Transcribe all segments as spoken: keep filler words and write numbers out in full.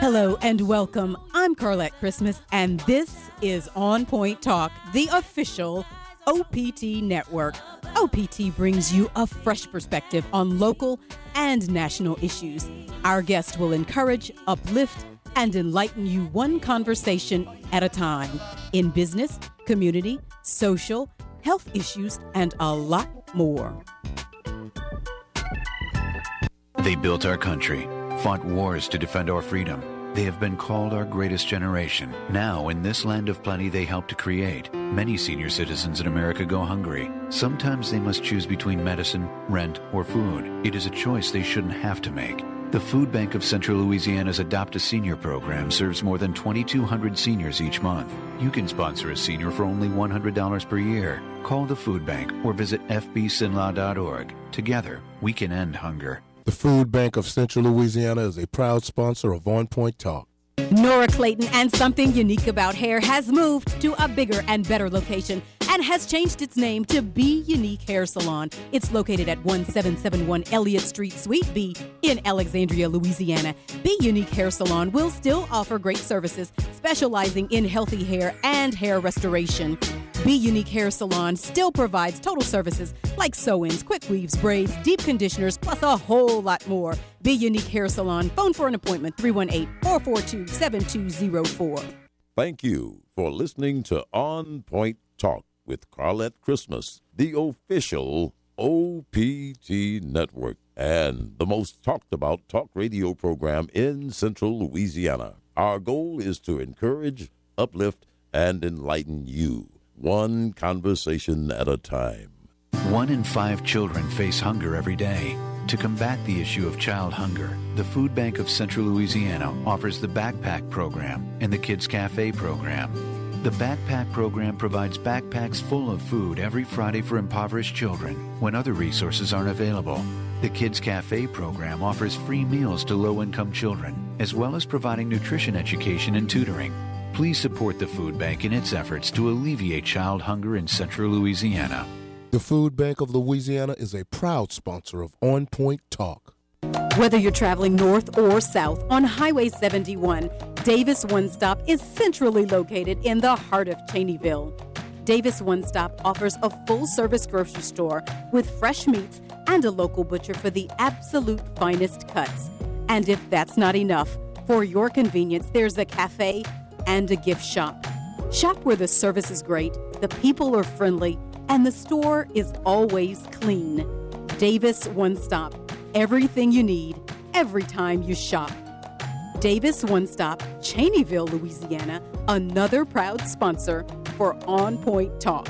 Hello and welcome. I'm Carlette Christmas, and this is On Point Talk, the official O P T network. O P T brings you a fresh perspective on local and national issues. Our guest will encourage, uplift, and enlighten you one conversation at a time in business, community, social, health issues, and a lot more. They built our country, fought wars to defend our freedom. They have been called our greatest generation. Now, in this land of plenty they helped to create, many senior citizens in America go hungry. Sometimes they must choose between medicine, rent, or food. It is a choice they shouldn't have to make. The Food Bank of Central Louisiana's Adopt a Senior program serves more than twenty-two hundred seniors each month. You can sponsor a senior for only one hundred dollars per year. Call the Food Bank or visit f b sinlaw dot org. Together, we can end hunger. The Food Bank of Central Louisiana is a proud sponsor of On Point Talk. Nora Clayton and Something Unique About Hair has moved to a bigger and better location and has changed its name to Be Unique Hair Salon. It's located at one seven seven one Elliott Street, Suite B in Alexandria, Louisiana. Be Unique Hair Salon will still offer great services, specializing in healthy hair and hair restoration. Be Unique Hair Salon still provides total services like sew-ins, quick weaves, braids, deep conditioners, plus a whole lot more. Be Unique Hair Salon. Phone for an appointment, three one eight, four four two, seven two zero four. Thank you for listening to On Point Talk with Carlette Christmas, the official O P T network and the most talked about talk radio program in Central Louisiana. Our goal is to encourage, uplift, and enlighten you, one conversation at a time. One in five children face hunger every day. To combat the issue of child hunger, the Food Bank of Central Louisiana offers the Backpack Program and the Kids Cafe Program. The Backpack Program provides backpacks full of food every Friday for impoverished children when other resources aren't available. The Kids Cafe Program offers free meals to low-income children, as well as providing nutrition education and tutoring. Please support the Food Bank in its efforts to alleviate child hunger in Central Louisiana. The Food Bank of Louisiana is a proud sponsor of On Point Talk. Whether you're traveling north or south on Highway seventy-one, Davis One Stop is centrally located in the heart of Cheneyville. Davis One Stop offers a full-service grocery store with fresh meats and a local butcher for the absolute finest cuts. And if that's not enough, for your convenience, there's a cafe and a gift shop. Shop where the service is great, the people are friendly, and the store is always clean. Davis One Stop. Everything you need, every time you shop. Davis One Stop, Cheneyville, Louisiana, another proud sponsor for On Point Talk.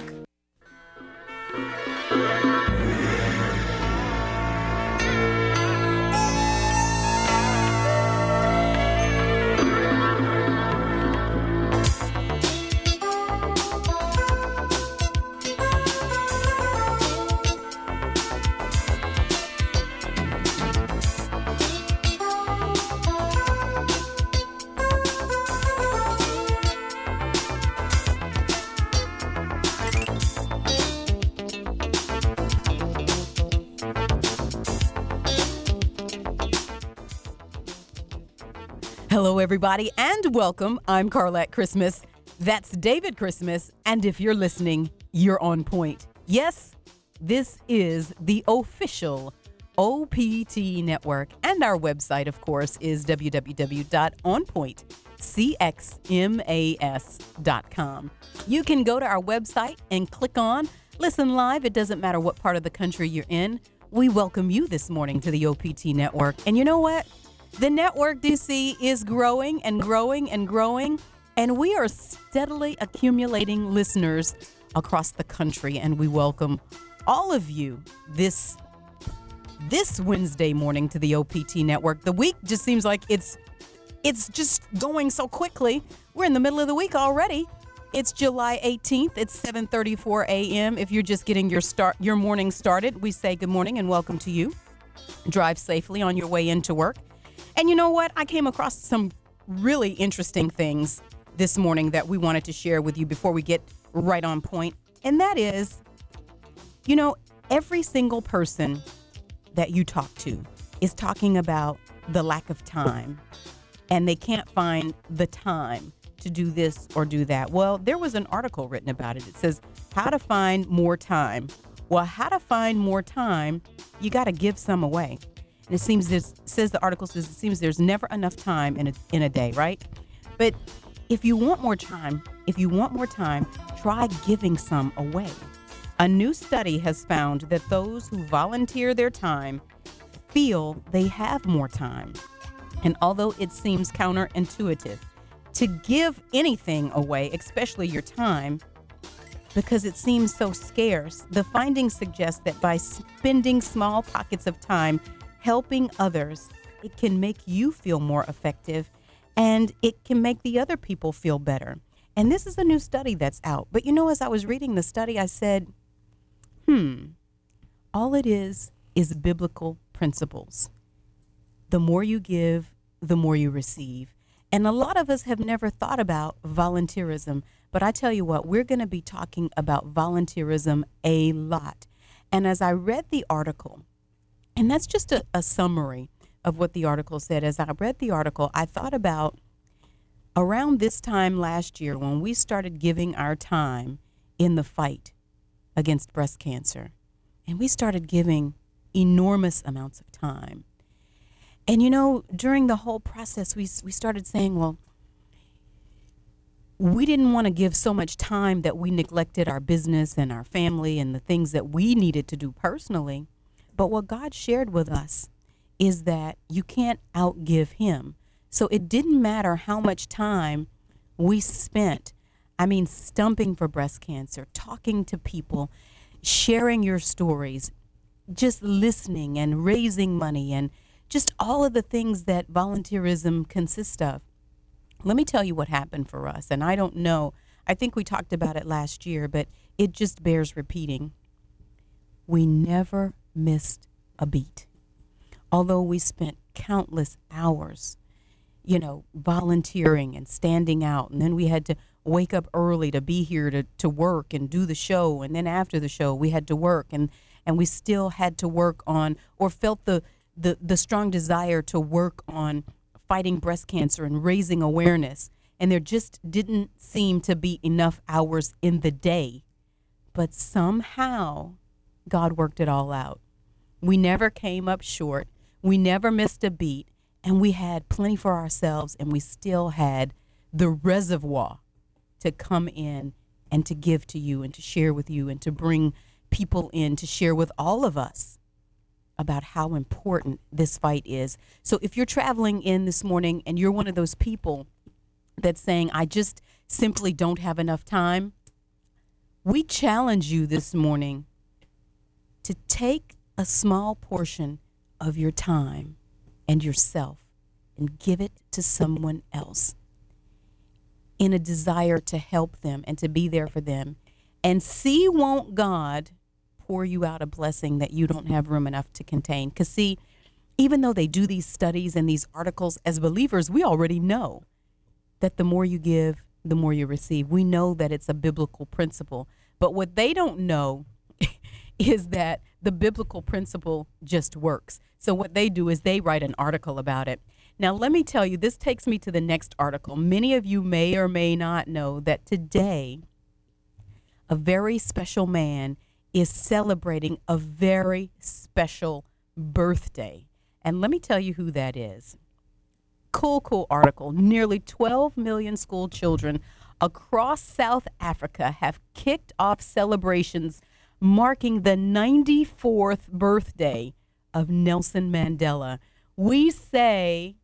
Hello, everybody, and welcome. I'm Carlette Christmas. That's David Christmas, and if you're listening, you're on point. Yes, this is the official O P T network, and our website, of course, is w w w dot on point c x m a s dot com. You can go to our website and click on Listen Live. It doesn't matter what part of the country you're in. We welcome you this morning to the O P T network, and you know what? The network, D C, is growing and growing and growing, and we are steadily accumulating listeners across the country, and we welcome all of you this this Wednesday morning to the O P T network. The week just seems like it's it's just going so quickly. We're in the middle of the week already. It's July eighteenth. It's seven thirty-four a.m. If you're just getting your start your morning started, we say good morning and welcome to you. Drive safely on your way into work. And you know what? I came across some really interesting things this morning that we wanted to share with you before we get right on point. And that is, you know, every single person that you talk to is talking about the lack of time and they can't find the time to do this or do that. Well, there was an article written about it. It says how to find more time. Well, how to find more time, you got to give some away. And it seems there's, says the article says it seems there's never enough time in a, in a day, right? But if you want more time, if you want more time, try giving some away. A new study has found that those who volunteer their time feel they have more time. And although it seems counterintuitive to give anything away, especially your time, because it seems so scarce, the findings suggest that by spending small pockets of time helping others, it can make you feel more effective and it can make the other people feel better. And this is a new study that's out. But you know, as I was reading the study, I said, hmm, all it is is biblical principles. The more you give, the more you receive. And a lot of us have never thought about volunteerism. But I tell you what, we're going to be talking about volunteerism a lot. And as I read the article, and that's just a, a summary of what the article said. As I read the article, I thought about around this time last year when we started giving our time in the fight against breast cancer. And we started giving enormous amounts of time. And, you know, during the whole process, we we started saying, well, we didn't want to give so much time that we neglected our business and our family and the things that we needed to do personally. But what God shared with us is that you can't outgive him. So it didn't matter how much time we spent, I mean, stumping for breast cancer, talking to people, sharing your stories, just listening and raising money and just all of the things that volunteerism consists of. Let me tell you what happened for us. And I don't know, I think we talked about it last year, but it just bears repeating. We never missed a beat. Although we spent countless hours, you know, volunteering and standing out. And then we had to wake up early to be here to, to work and do the show. And then after the show, we had to work. And, and we still had to work on, or felt the, the, the strong desire to work on fighting breast cancer and raising awareness. And there just didn't seem to be enough hours in the day. But somehow, God worked it all out. We never came up short. We never missed a beat. And we had plenty for ourselves. And we still had the reservoir to come in and to give to you and to share with you and to bring people in to share with all of us about how important this fight is. So if you're traveling in this morning and you're one of those people that's saying, I just simply don't have enough time, we challenge you this morning to take a small portion of your time and yourself and give it to someone else in a desire to help them and to be there for them. And see, won't God pour you out a blessing that you don't have room enough to contain? Because see, even though they do these studies and these articles, as believers, we already know that the more you give, the more you receive. We know that it's a biblical principle. But what they don't know is that the biblical principle just works. So what they do is they write an article about it. Now, let me tell you, this takes me to the next article. Many of you may or may not know that today, a very special man is celebrating a very special birthday. And let me tell you who that is. Cool, cool article. Nearly twelve million school children across South Africa have kicked off celebrations marking the ninety-fourth birthday of Nelson Mandela. We say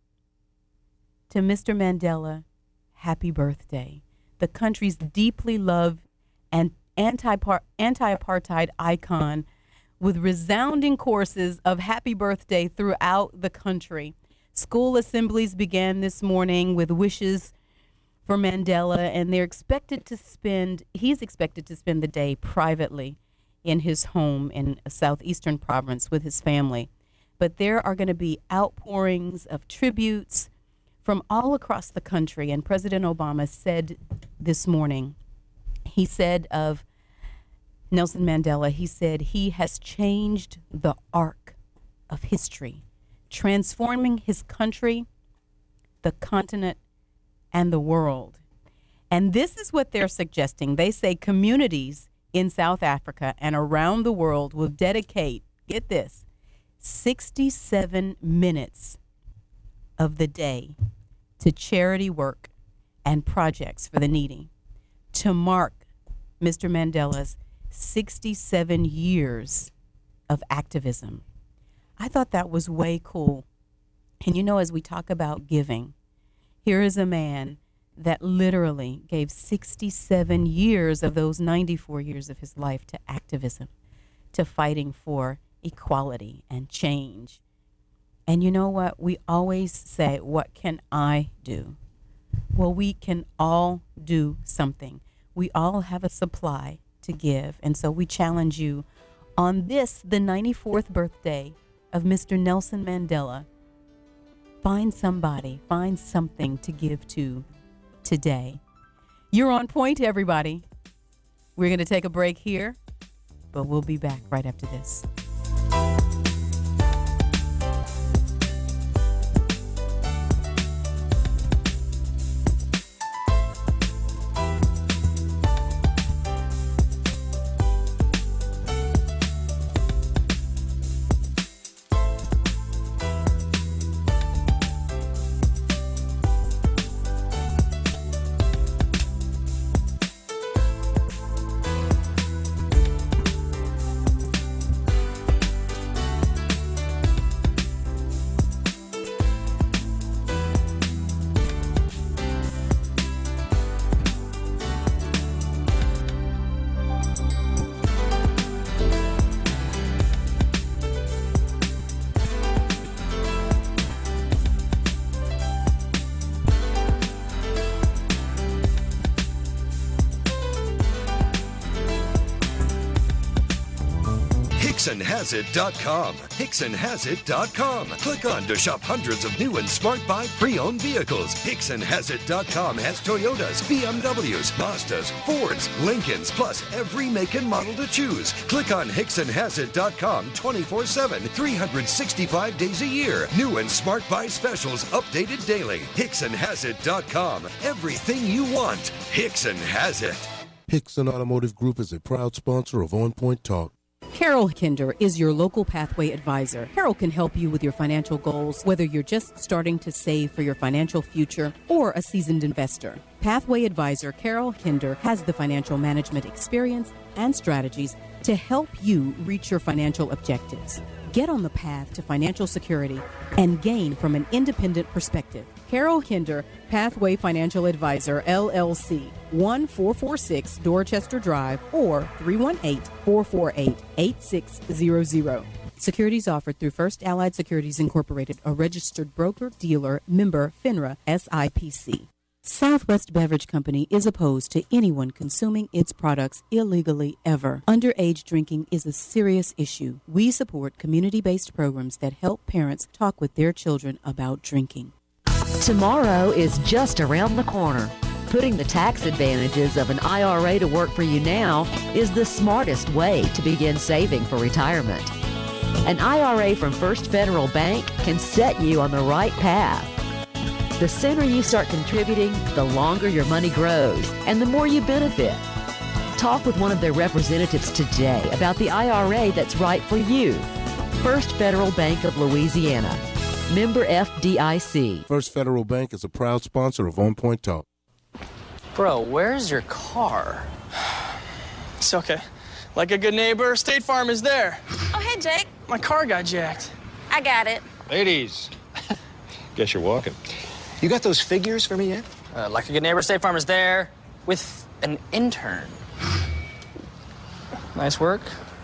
to Mister Mandela, happy birthday. The country's deeply loved and anti-apartheid icon with resounding courses of happy birthday throughout the country. School assemblies began this morning with wishes for Mandela, and they're expected to spend, he's expected to spend the day privately in his home in a southeastern province with his family. But there are going to be outpourings of tributes from all across the country. And President Obama said this morning, he said of Nelson Mandela, he said he has changed the arc of history, transforming his country the continent, and the world. And this is what they're suggesting. They say communities in South Africa and around the world will dedicate, get this, sixty-seven minutes of the day to charity work and projects for the needy to mark Mister Mandela's sixty-seven years of activism. I thought that was way cool. And you know, as we talk about giving, here is a man that literally gave sixty-seven years of those ninety-four years of his life to activism, to fighting for equality and change. And you know what? We always say, what can I do? Well, we can all do something. We all have a supply to give. And so we challenge you on this, the ninety-fourth birthday of Mister Nelson Mandela. Find somebody, find something to give to today. You're on point, everybody. We're going to take a break here, but we'll be back right after this. Hickson Has It dot com. Hickson Has It dot com. Click on to shop hundreds of new and smart buy pre-owned vehicles. Hickson Has It dot com has Toyotas, B M Ws, Mazdas, Fords, Lincolns, plus every make and model to choose. Click on Hickson Has It dot com twenty-four seven, three hundred sixty-five days a year. New and smart buy specials updated daily. Hickson Has It dot com. Everything you want. Hickson has it. Hickson Automotive Group is a proud sponsor of On Point Talk. Carol Kinder is your local Pathway advisor. Carol can help you with your financial goals, whether you're just starting to save for your financial future or a seasoned investor. Pathway advisor Carol Kinder has the financial management experience and strategies to help you reach your financial objectives. Get on the path to financial security and gain from an independent perspective. Carol Kinder, Pathway Financial Advisor, L L C, one four four six Dorchester Drive or three one eight, four four eight, eight six zero zero. Securities offered through First Allied Securities Incorporated, a registered broker, dealer, member, FINRA, S I P C. Southwest Beverage Company is opposed to anyone consuming its products illegally ever. Underage drinking is a serious issue. We support community-based programs that help parents talk with their children about drinking. Tomorrow is just around the corner. Putting the tax advantages of an I R A to work for you now is the smartest way to begin saving for retirement. An I R A from First Federal Bank can set you on the right path. The sooner you start contributing, the longer your money grows and the more you benefit. Talk with one of their representatives today about the I R A that's right for you. First Federal Bank of Louisiana. Member F D I C. First Federal Bank is a proud sponsor of On Point Talk. Bro, where's your car? It's okay. Like a good neighbor, State Farm is there. Oh, hey, Jake. My car got jacked. I got it. Ladies, guess you're walking. You got those figures for me yet? Uh, like a good neighbor, State Farm is there with an intern. Nice work.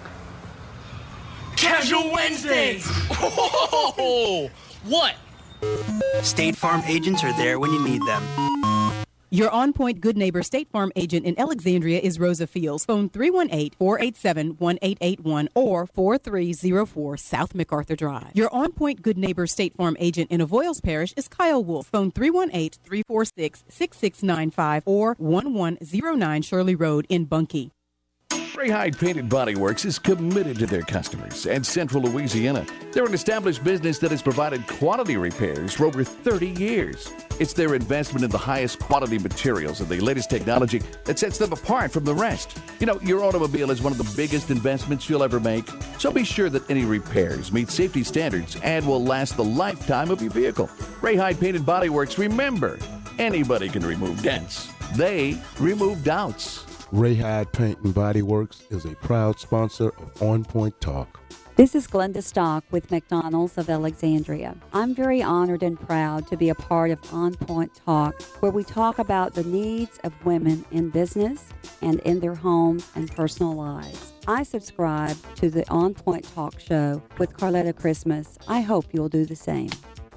Casual Wednesdays! Oh, what? State Farm agents are there when you need them. Your On Point Good Neighbor State Farm agent in Alexandria is Rosa Fields. Phone three one eight, four eight seven, one eight eight one or four three zero four South MacArthur Drive. Your On Point Good Neighbor State Farm agent in Avoyles Parish is Kyle Wolf. Phone three one eight, three four six, six six nine five or one one zero nine Shirley Road in Bunkie. Ray Hyde Painted Body Works is committed to their customers and Central Louisiana. They're an established business that has provided quality repairs for over thirty years. It's their investment in the highest quality materials and the latest technology that sets them apart from the rest. You know, your automobile is one of the biggest investments you'll ever make, so be sure that any repairs meet safety standards and will last the lifetime of your vehicle. Ray Hyde Painted Body Works, remember, anybody can remove dents. They remove doubts. Ray Hyde Paint and Body Works is a proud sponsor of On Point Talk. This is Glenda Stock with McDonald's of Alexandria. I'm very honored and proud to be a part of On Point Talk, where we talk about the needs of women in business and in their homes and personal lives. I subscribe to the On Point Talk show with Carletta Christmas. I hope you'll do the same.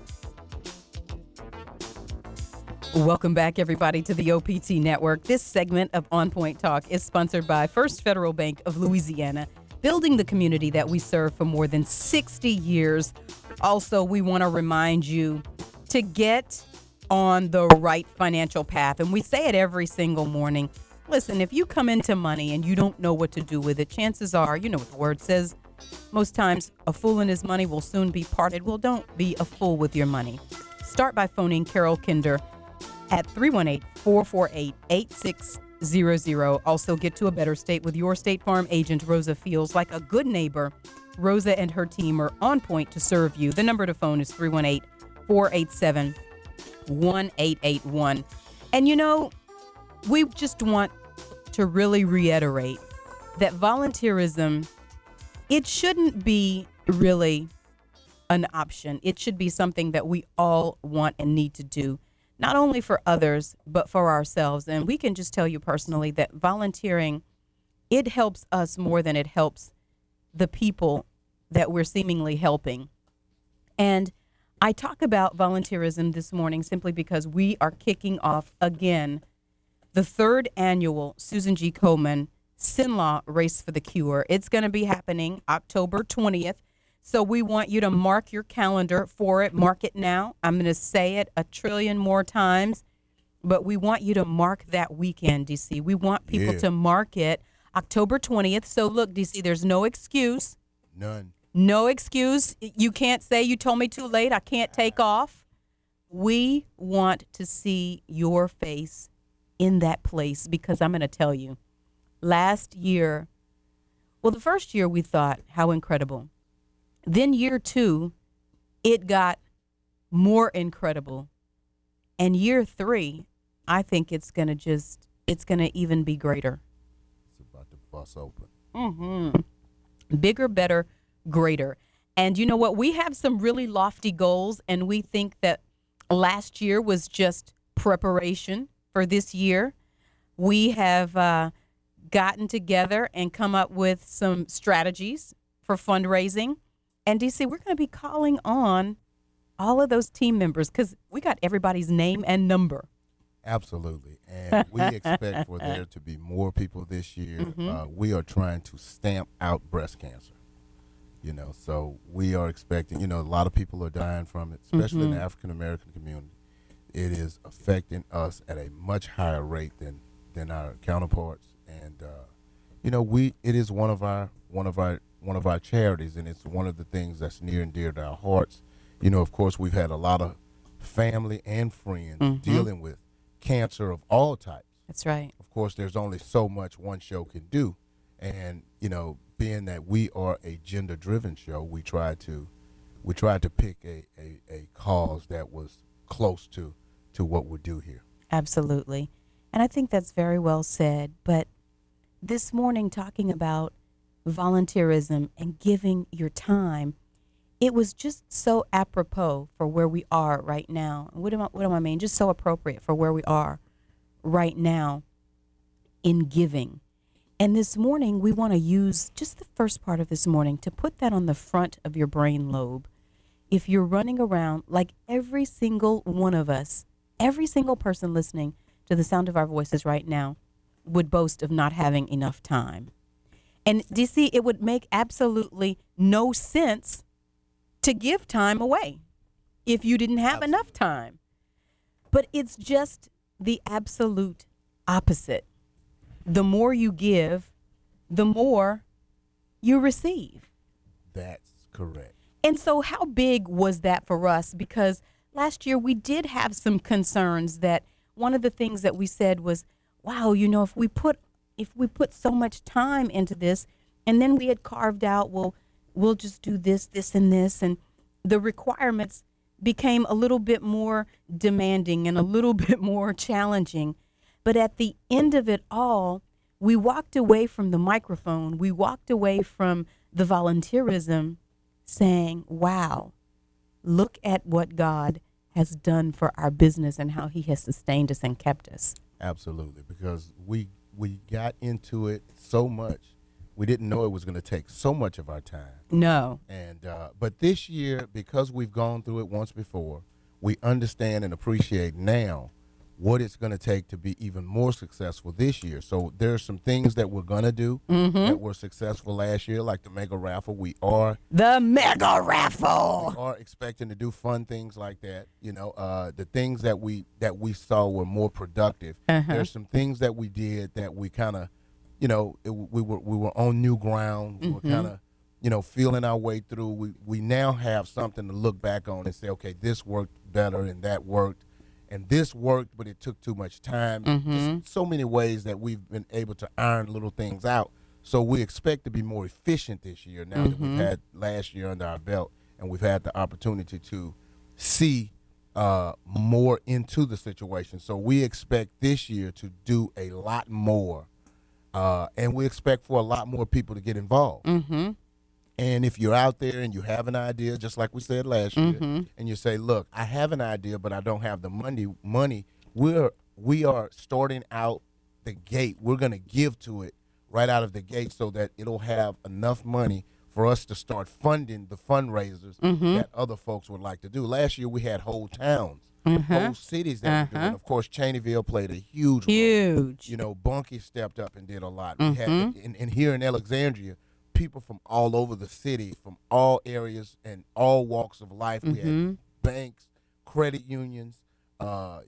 Welcome back, everybody, to the O P T Network. This segment of On Point Talk is sponsored by First Federal Bank of Louisiana, building the community that we serve for more than sixty years. Also, we want to remind you to get on the right financial path. And we say it every single morning. Listen, if you come into money and you don't know what to do with it, chances are, you know what the word says, most times a fool and his money will soon be parted. Well, don't be a fool with your money. Start by phoning Carol Kinder at three one eight, four four eight, eight six zero zero. Also, get to a better state with your State Farm agent, Rosa Fields. Like a good neighbor, Rosa and her team are on point to serve you. The number to phone is three one eight, four eight seven, one eight eight one. And, you know, we just want to really reiterate that volunteerism, it shouldn't be really an option. It should be something that we all want and need to do, not only for others, but for ourselves. And we can just tell you personally that volunteering, it helps us more than it helps the people that we're seemingly helping. And I talk about volunteerism this morning simply because we are kicking off again the third annual Susan G. Komen Sinlaw Race for the Cure. It's going to be happening October twentieth. So we want you to mark your calendar for it. Mark it now. I'm going to say it a trillion more times, but we want you to mark that weekend, D C. We want people Yeah. to mark it October twentieth. So look, D C, there's no excuse. None. No excuse. You can't say you told me too late. I can't take off. We want to see your face in that place because I'm going to tell you, last year, well, the first year we thought, how incredible. Then year two, it got more incredible. And year three, I think it's going to just, it's going to even be greater. It's about to bust open. Mm-hmm. Bigger, better, greater. And you know what? We have some really lofty goals, and we think that last year was just preparation for this year. We have uh, gotten together and come up with some strategies for fundraising. And D C, we're going to be calling on all of those team members because we got everybody's name and number. Absolutely. And we expect for there to be more people this year. Mm-hmm. Uh, we are trying to stamp out breast cancer. You know, so we are expecting, you know, a lot of people are dying from it, especially Mm-hmm. in the African-American community. It is affecting us at a much higher rate than, than our counterparts. And, uh, you know, we it is one of our one of our one of our charities, and it's one of the things that's near and dear to our hearts. You know, of course, we've had a lot of family and friends Mm-hmm. dealing with cancer of all types. That's right. Of course, there's only so much one show can do. And, you know, being that we are a gender-driven show, we try to we tried to pick a, a, a cause that was close to, to what we do here. Absolutely. And I think that's very well said. But this morning, talking about volunteerism and giving your time, it was just so apropos for where we are right now. What do I, what do I mean? Just so appropriate for where we are right now in giving. And this morning, we want to use just the first part of this morning to put that on the front of your brain lobe. If you're running around like every single one of us, every single person listening to the sound of our voices right now would boast of not having enough time. And D C, it would make absolutely no sense to give time away if you didn't have Absolutely. enough time. But it's just the absolute opposite. The more you give, the more you receive. That's correct. And so how big was that for us? Because last year we did have some concerns that one of the things that we said was, wow, you know, if we put if we put so much time into this, and then we had carved out, well, we'll just do this, this, and this, and the requirements became a little bit more demanding and a little bit more challenging. But at the end of it all, we walked away from the microphone, we walked away from the volunteerism saying, wow, look at what God has done for our business and how he has sustained us and kept us. Absolutely, because we we got into it so much, we didn't know it was going to take so much of our time. No. And uh, but this year, because we've gone through it once before, we understand and appreciate now what it's going to take to be even more successful this year. So there's some things that we're going to do mm-hmm. that were successful last year, like the mega raffle. We are the mega raffle. We are expecting to do fun things like that. You know, uh, the things that we that we saw were more productive. Uh-huh. There's some things that we did that we kind of, you know, it, we were we were on new ground. We mm-hmm. were kind of, you know, feeling our way through. We we now have something to look back on and say, okay, this worked better and that worked. And this worked, but it took too much time. Mm-hmm. Just so many ways that we've been able to iron little things out. So we expect to be more efficient this year now mm-hmm. that we've had last year under our belt, and we've had the opportunity to see uh, more into the situation. So we expect this year to do a lot more, uh, and we expect for a lot more people to get involved. Mm-hmm. And if you're out there and you have an idea, just like we said last mm-hmm. year, and you say, look, I have an idea, but I don't have the money, money, we're, we are starting out the gate. We're going to give to it right out of the gate so that it'll have enough money for us to start funding the fundraisers mm-hmm. that other folks would like to do. Last year we had whole towns, mm-hmm. whole cities that uh-huh. were doing. Of course, Cheneyville played a huge role. Huge. You know, Bunkie stepped up and did a lot. Mm-hmm. We had, and, and here in Alexandria, people from all over the city, from all areas and all walks of life. Mm-hmm. We had banks, credit unions. Uh,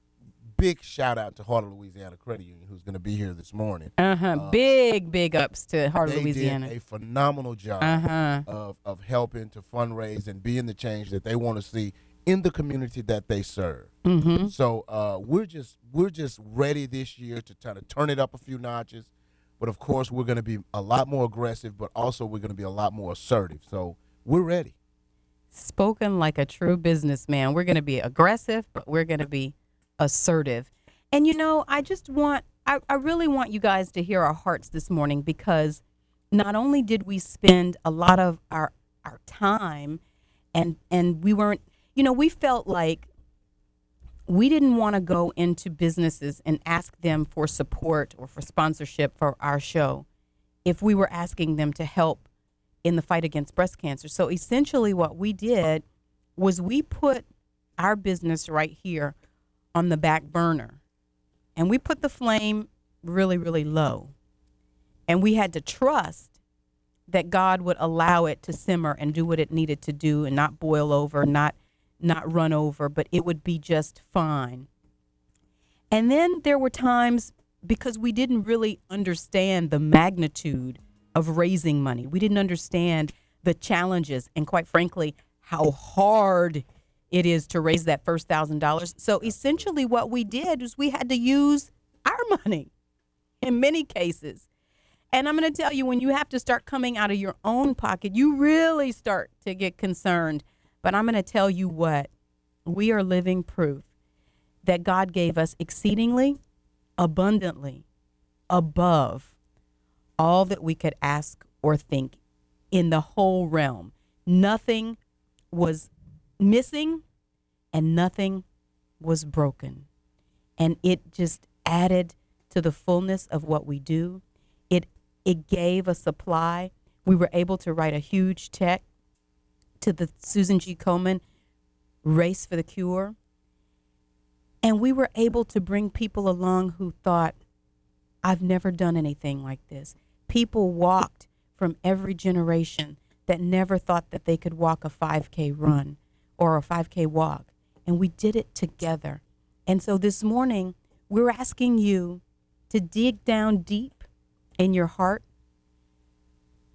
big shout out to Heart of Louisiana Credit Union, who's going to be here this morning. Uh-huh. Uh, big, big ups to Heart of Louisiana. They did a phenomenal job uh-huh. of, of helping to fundraise and being the change that they want to see in the community that they serve. Mm-hmm. So uh, we're just we're just ready this year to kind of turn it up a few notches. But, of course, we're going to be a lot more aggressive, but also we're going to be a lot more assertive. So we're ready. Spoken like a true businessman. We're going to be aggressive, but we're going to be assertive. And, you know, I just want, I, I really want you guys to hear our hearts this morning, because not only did we spend a lot of our our time and and we weren't, you know, we felt like we didn't want to go into businesses and ask them for support or for sponsorship for our show if we were asking them to help in the fight against breast cancer. So essentially what we did was we put our business right here on the back burner, and we put the flame really, really low. And we had to trust that God would allow it to simmer and do what it needed to do and not boil over, not not run over, but it would be just fine. And then there were times, because we didn't really understand the magnitude of raising money. We didn't understand the challenges and, quite frankly, how hard it is to raise that first one thousand dollars. So essentially what we did was we had to use our money in many cases. And I'm going to tell you, when you have to start coming out of your own pocket, you really start to get concerned. But I'm going to tell you what, we are living proof that God gave us exceedingly, abundantly, above all that we could ask or think in the whole realm. Nothing was missing and nothing was broken. And it just added to the fullness of what we do. It it gave a supply. We were able to write a huge check to the Susan G. Komen Race for the Cure. And we were able to bring people along who thought, I've never done anything like this. People walked from every generation that never thought that they could walk a five K run or a five K walk. And we did it together. And so this morning, we're asking you to dig down deep in your heart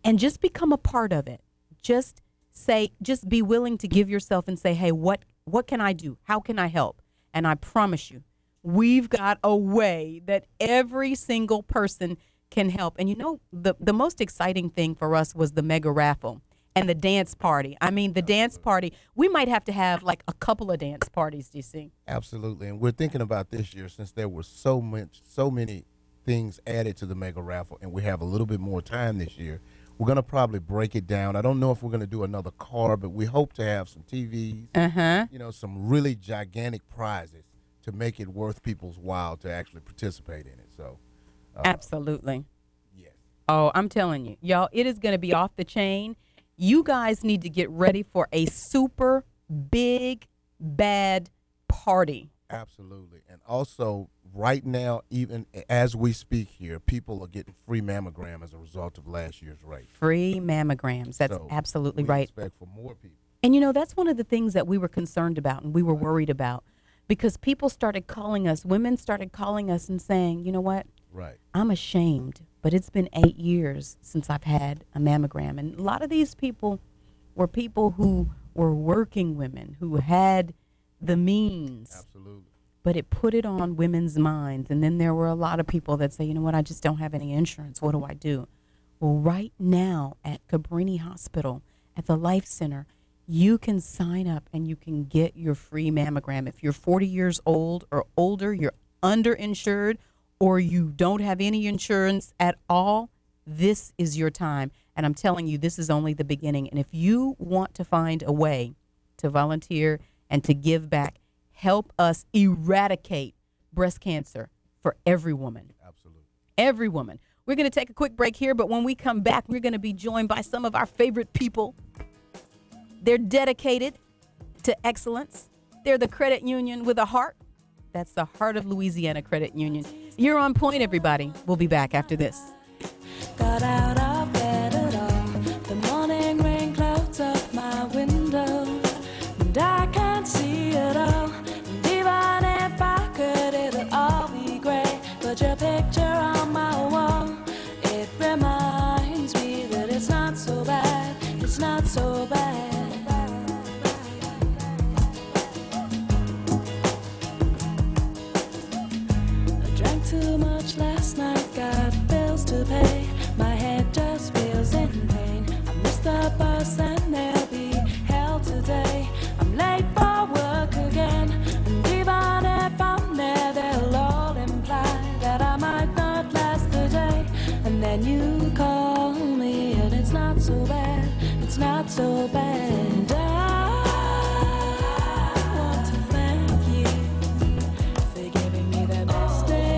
and just become a part of it. Just say, just be willing to give yourself and say, hey, what, what can I do? How can I help? And I promise you, we've got a way that every single person can help. And you know, the, the most exciting thing for us was the mega raffle and the dance party. I mean, the dance party, we might have to have like a couple of dance parties, D C. Absolutely. And we're thinking about this year, since there were so much, so many things added to the mega raffle, and we have a little bit more time this year. We're going to probably break it down. I don't know if we're going to do another car, but we hope to have some T Vs, uh-huh. you know, some really gigantic prizes to make it worth people's while to actually participate in it. So, uh, absolutely. Yes. Oh, I'm telling you, y'all, it is going to be off the chain. You guys need to get ready for a super big, bad party. Absolutely. And also, right now, even as we speak here, people are getting free mammogram as a result of last year's rate. Free mammograms. That's so absolutely we right. Expect for more people. And, you know, that's one of the things that we were concerned about and we were worried about, because people started calling us, women started calling us and saying, you know what? Right. I'm ashamed, but it's been eight years since I've had a mammogram. And a lot of these people were people who were working women, who had the means. Absolutely. But it put it on women's minds. And then there were a lot of people that say, you know what, I just don't have any insurance. What do I do? Well, right now at Cabrini Hospital, at the Life Center, you can sign up and you can get your free mammogram. If you're forty years old or older, you're underinsured, or you don't have any insurance at all, this is your time. And I'm telling you, this is only the beginning. And if you want to find a way to volunteer and to give back, help us eradicate breast cancer for every woman. Absolutely. Every woman. We're going to take a quick break here, but when we come back, we're going to be joined by some of our favorite people. They're dedicated to excellence. They're the credit union with a heart. That's the Heart of Louisiana Credit Union. You're on point, everybody. We'll be back after this. Got out of bed at all. The morning rain clouds up my window, and I can't see it all. And even if I could, it'll all be great. But your picture on my wall, it reminds me that it's not so bad. It's not so bad. Too much last night, got bills to pay. My head just feels in pain. I missed the bus and there'll be hell today. I'm late for work again, and even if I'm there, they'll all imply that I might not last the day. And then you call me, and it's not so bad. It's not so bad. I want to thank you for giving me the best day.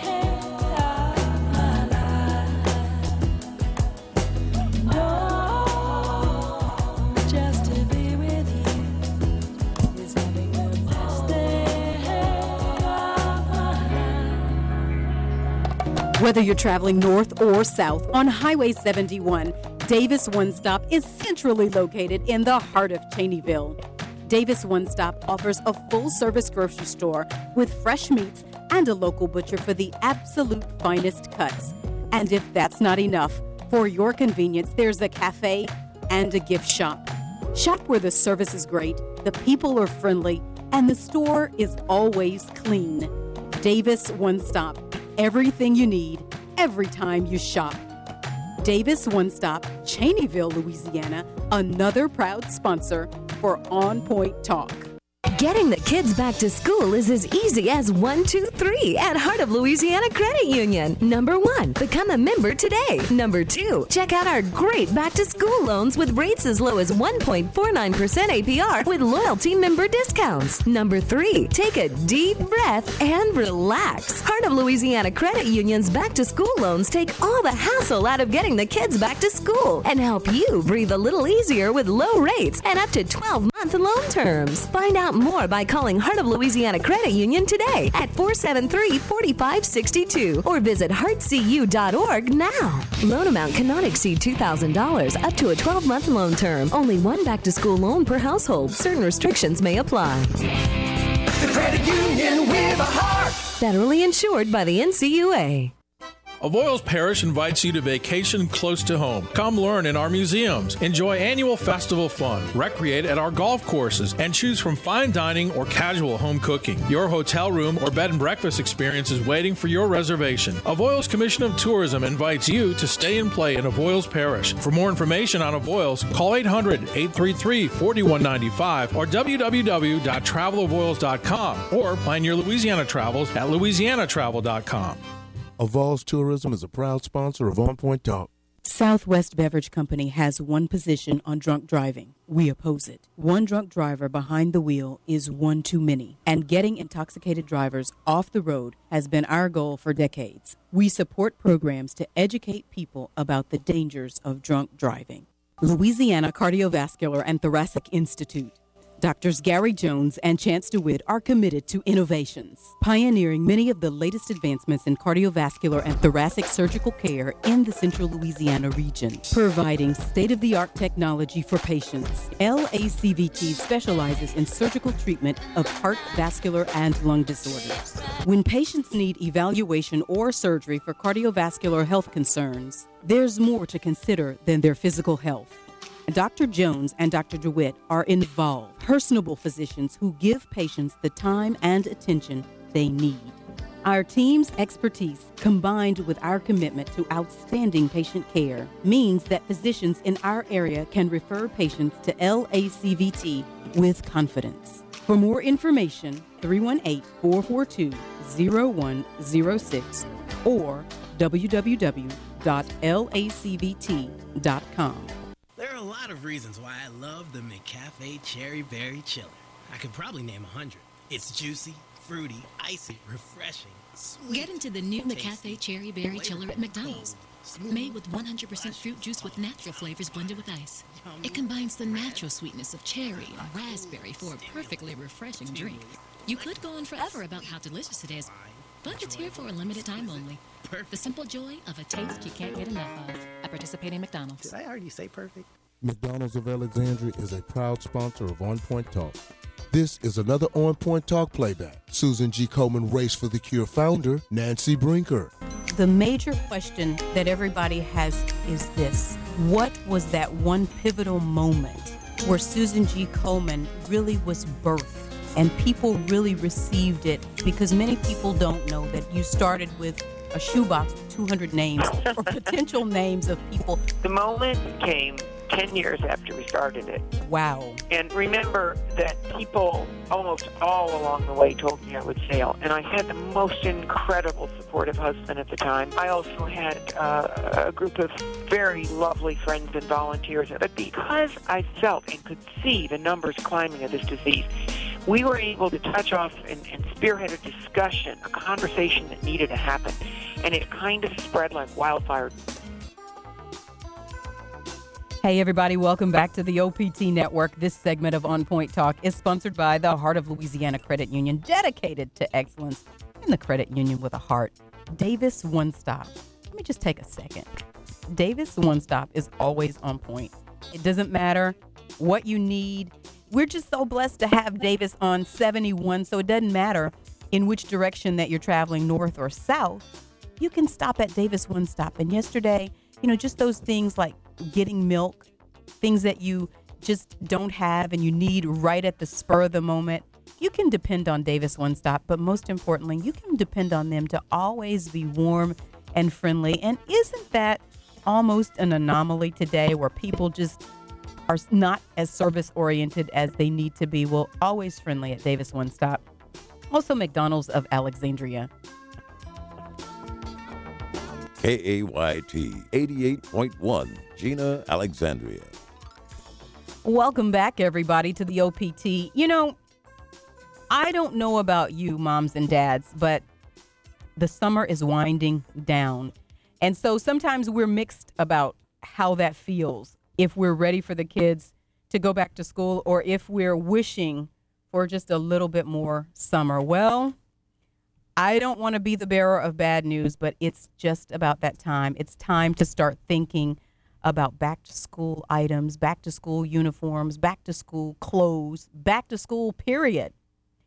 Whether you're traveling north or south on Highway seventy-one, Davis One Stop is centrally located in the heart of Cheneyville. Davis One Stop offers a full-service grocery store with fresh meats and a local butcher for the absolute finest cuts. And if that's not enough, for your convenience, there's a cafe and a gift shop. Shop where the service is great, the people are friendly, and the store is always clean. Davis One Stop. Everything you need, every time you shop. Davis One Stop, Cheneyville, Louisiana, another proud sponsor for On Point Talk. Getting the kids back to school is as easy as one, two, three at Heart of Louisiana Credit Union. Number one, become a member today. Number two, check out our great back to school loans with rates as low as one point four nine percent A P R with loyalty member discounts. Number three, take a deep breath and relax. Heart of Louisiana Credit Union's back to school loans take all the hassle out of getting the kids back to school and help you breathe a little easier with low rates and up to twelve month loan terms. Find out more by calling Heart of Louisiana Credit Union today at four seven three, four five six two or visit heart c u dot org now. Loan amount cannot exceed two thousand dollars up to a twelve month loan term. Only one back-to-school loan per household. Certain restrictions may apply. The credit union with a heart. Federally insured by the N C U A. Avoyles Parish invites you to vacation close to home. Come learn in our museums, enjoy annual festival fun, recreate at our golf courses, and choose from fine dining or casual home cooking. Your hotel room or bed and breakfast experience is waiting for your reservation. Avoyles Commission of Tourism invites you to stay and play in Avoyles Parish. For more information on Avoyles, call eight hundred, eight three three, four one nine five or w w w dot travel avoyles dot com or plan your Louisiana travels at louisiana travel dot com. Avoyles Tourism is a proud sponsor of On Point Talk. Southwest Beverage Company has one position on drunk driving. We oppose it. One drunk driver behind the wheel is one too many, and getting intoxicated drivers off the road has been our goal for decades. We support programs to educate people about the dangers of drunk driving. Louisiana Cardiovascular and Thoracic Institute. Doctors Gary Jones and Chance DeWitt are committed to innovations, pioneering many of the latest advancements in cardiovascular and thoracic surgical care in the central Louisiana region, providing state-of-the-art technology for patients. L A C V T specializes in surgical treatment of heart, vascular, and lung disorders. When patients need evaluation or surgery for cardiovascular health concerns, there's more to consider than their physical health. Doctor Jones and Doctor DeWitt are involved, personable physicians who give patients the time and attention they need. Our team's expertise, combined with our commitment to outstanding patient care, means that physicians in our area can refer patients to L A C V T with confidence. For more information, three one eight, four four two, zero one zero six or w w w dot l a c v t dot com. There are a lot of reasons why I love the McCafe Cherry Berry Chiller. I could probably name a hundred. It's juicy, fruity, icy, refreshing, sweet. Get into the new McCafe Cherry Berry Chiller at McDonald's. Made with one hundred percent fruit juice with natural flavors blended with ice. It combines the natural sweetness of cherry and raspberry for a perfectly refreshing drink. You could go on forever about how delicious it is, but it's here for a limited time only. Perfect. The simple joy of a taste you can't get enough of. At participating McDonald's. Did I already say perfect? McDonald's of Alexandria is a proud sponsor of On Point Talk. This is another On Point Talk playback. Susan G. Komen Race for the Cure founder, Nancy Brinker. The major question that everybody has is this: what was that one pivotal moment where Susan G. Komen really was birthed and people really received it? Because many people don't know that you started with a shoebox with two hundred names or potential names of people. The moment came ten years after we started it. Wow. And remember that people almost all along the way told me I would fail. And I had the most incredible supportive husband at the time. I also had uh, a group of very lovely friends and volunteers. But because I felt and could see the numbers climbing of this disease, we were able to touch off and, and spearhead a discussion, a conversation that needed to happen. And it kind of spread like wildfire. Hey, everybody, welcome back to the O P T Network. This segment of On Point Talk is sponsored by the Heart of Louisiana Credit Union, dedicated to excellence in the credit union with a heart. Davis One Stop. Let me just take a second. Davis One Stop is always on point. It doesn't matter what you need. We're just so blessed to have Davis on seventy-one, so it doesn't matter in which direction that you're traveling, north or south. You can stop at Davis One Stop. And yesterday, you know, just those things like getting milk, things that you just don't have and you need right at the spur of the moment, you can depend on Davis One Stop. But most importantly, you can depend on them to always be warm and friendly. And isn't that almost an anomaly today where people just are not as service-oriented as they need to be? Well, always friendly at Davis One Stop. Also, McDonald's of Alexandria. K A Y T eighty-eight point one, Gina, Alexandria. Welcome back, everybody, to the O P T. You know, I don't know about you, moms and dads, but the summer is winding down. And so sometimes we're mixed about how that feels, if we're ready for the kids to go back to school or if we're wishing for just a little bit more summer. Well, I don't want to be the bearer of bad news, but it's just about that time. It's time to start thinking about back to school items, back to school uniforms, back to school clothes, back to school, period.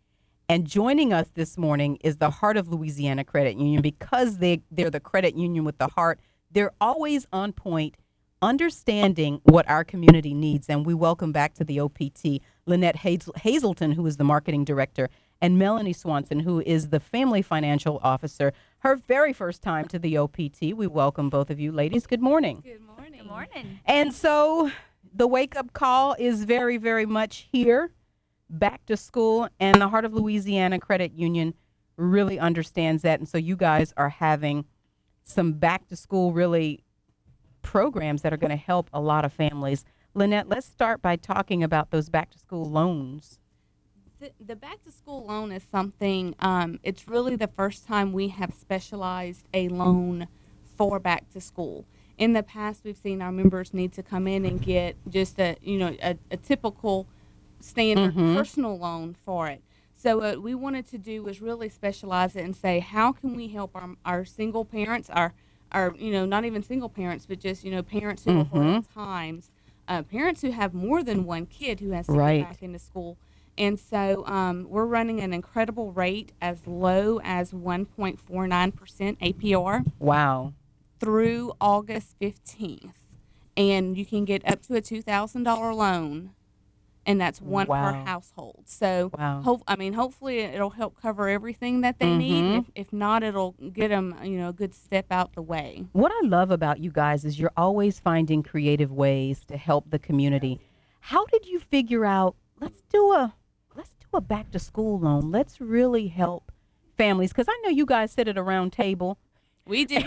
And joining us this morning is the Heart of Louisiana Credit Union. Because they, they're the credit union with the heart, they're always on point, understanding what our community needs. And we welcome back to the O P T Lynette Hazel- Hazelton, who is the marketing director, and Melanie Swanson, who is the family financial officer. Her very first time to the O P T. We welcome both of you ladies. Good morning. Good morning. Good morning. And so the wake-up call is very, very much here. Back to school, and the Heart of Louisiana Credit Union really understands that. And so you guys are having some back to school really programs that are going to help a lot of families. Lynette, let's start by talking about those back to school loans. The, the back to school loan is something, um, it's really the first time we have specialized a loan for back to school. In the past, we've seen our members need to come in and get just a, you know, a, a typical standard Mhm. personal loan for it. So what we wanted to do was really specialize it and say, how can we help our, our single parents, our, our, you know, not even single parents, but just, you know, parents who are Mhm. at times, uh, parents who have more than one kid who has to Right. get back into school. And so um, we're running an incredible rate as low as one point four nine percent A P R. Wow. Through August fifteenth. And you can get up to a two thousand dollars loan. And that's one Wow. per household. So, Wow. hope I mean, hopefully it'll help cover everything that they need. Mhm. If, if not, it'll get them, you know, a good step out the way. What I love about you guys is you're always finding creative ways to help the community. How did you figure out, let's do a let's do a back to school loan. Let's really help families, because I know you guys sit at a round table. We do.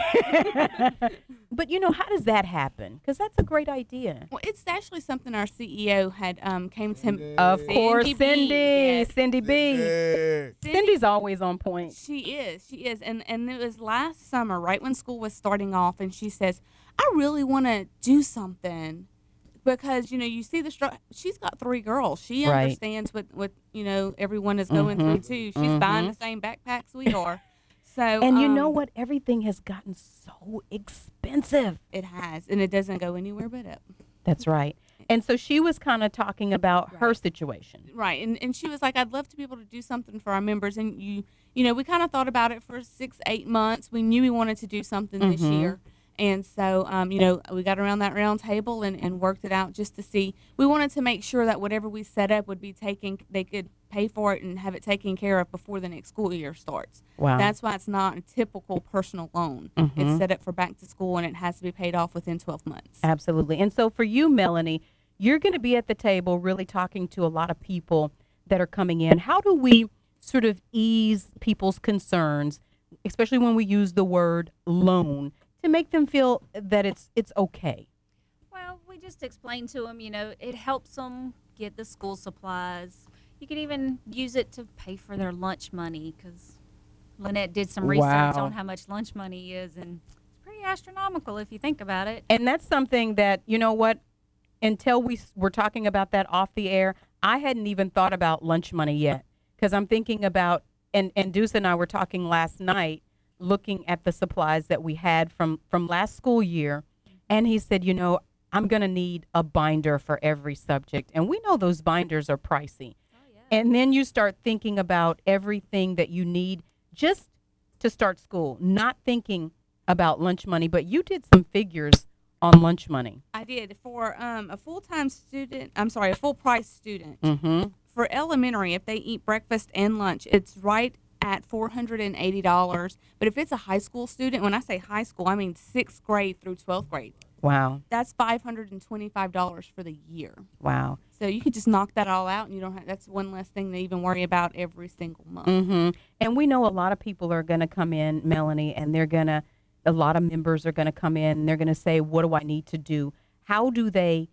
But, you know, how does that happen? Because that's a great idea. Well, it's actually something our C E O had um, came to him. Of course, Cindy. yes. Cindy B. Cindy. Cindy's always on point. She is. She is. And and it was last summer, right when school was starting off, and she says, I really want to do something because, you know, you see the struggle. She's got three girls. She Right. understands what, what, you know, everyone is going Mhm. through, too. She's buying Mhm. the same backpacks we are. So, And you know um, what? Everything has gotten so expensive. It has, and it doesn't go anywhere but up. That's right. And so she was kind of talking about her situation. Right, and and she was like, I'd love to be able to do something for our members. And you, you know, we kind of thought about it for six, eight months. We knew we wanted to do something this Mhm. year. And so, um, you know, we got around that round table and, and worked it out just to see. We wanted to make sure that whatever we set up would be taken, they could pay for it and have it taken care of before the next school year starts. Wow. That's why it's not a typical personal loan. Mhm. It's set up for back to school, and it has to be paid off within twelve months. Absolutely. And so for you, Melanie, you're going to be at the table really talking to a lot of people that are coming in. How do we sort of ease people's concerns, especially when we use the word loan, to make them feel that it's it's okay? Well, we just explained to them, you know, it helps them get the school supplies. You could even use it to pay for their lunch money, because Lynette did some research Wow. on how much lunch money is, and it's pretty astronomical if you think about it. And that's something that, you know what, until we s- were talking about that off the air, I hadn't even thought about lunch money yet, because I'm thinking about, and, and Deuce and I were talking last night, looking at the supplies that we had from, from last school year. And he said, you know, I'm going to need a binder for every subject. And we know those binders are pricey. And then you start thinking about everything that you need just to start school, not thinking about lunch money. But you did some figures on lunch money. I did. For um, a full-time student, I'm sorry, a full-price student, Mm-hmm. for elementary, if they eat breakfast and lunch, it's right at four hundred eighty dollars. But if it's a high school student, when I say high school, I mean sixth grade through twelfth grade. Wow. That's five hundred twenty-five dollars for the year. Wow. So you could just knock that all out, and you don't have, that's one less thing to even worry about every single month. Mm-hmm. And we know a lot of people are going to come in, Melanie, and they're going to, a lot of members are going to come in, and they're going to say, what do I need to do? How do they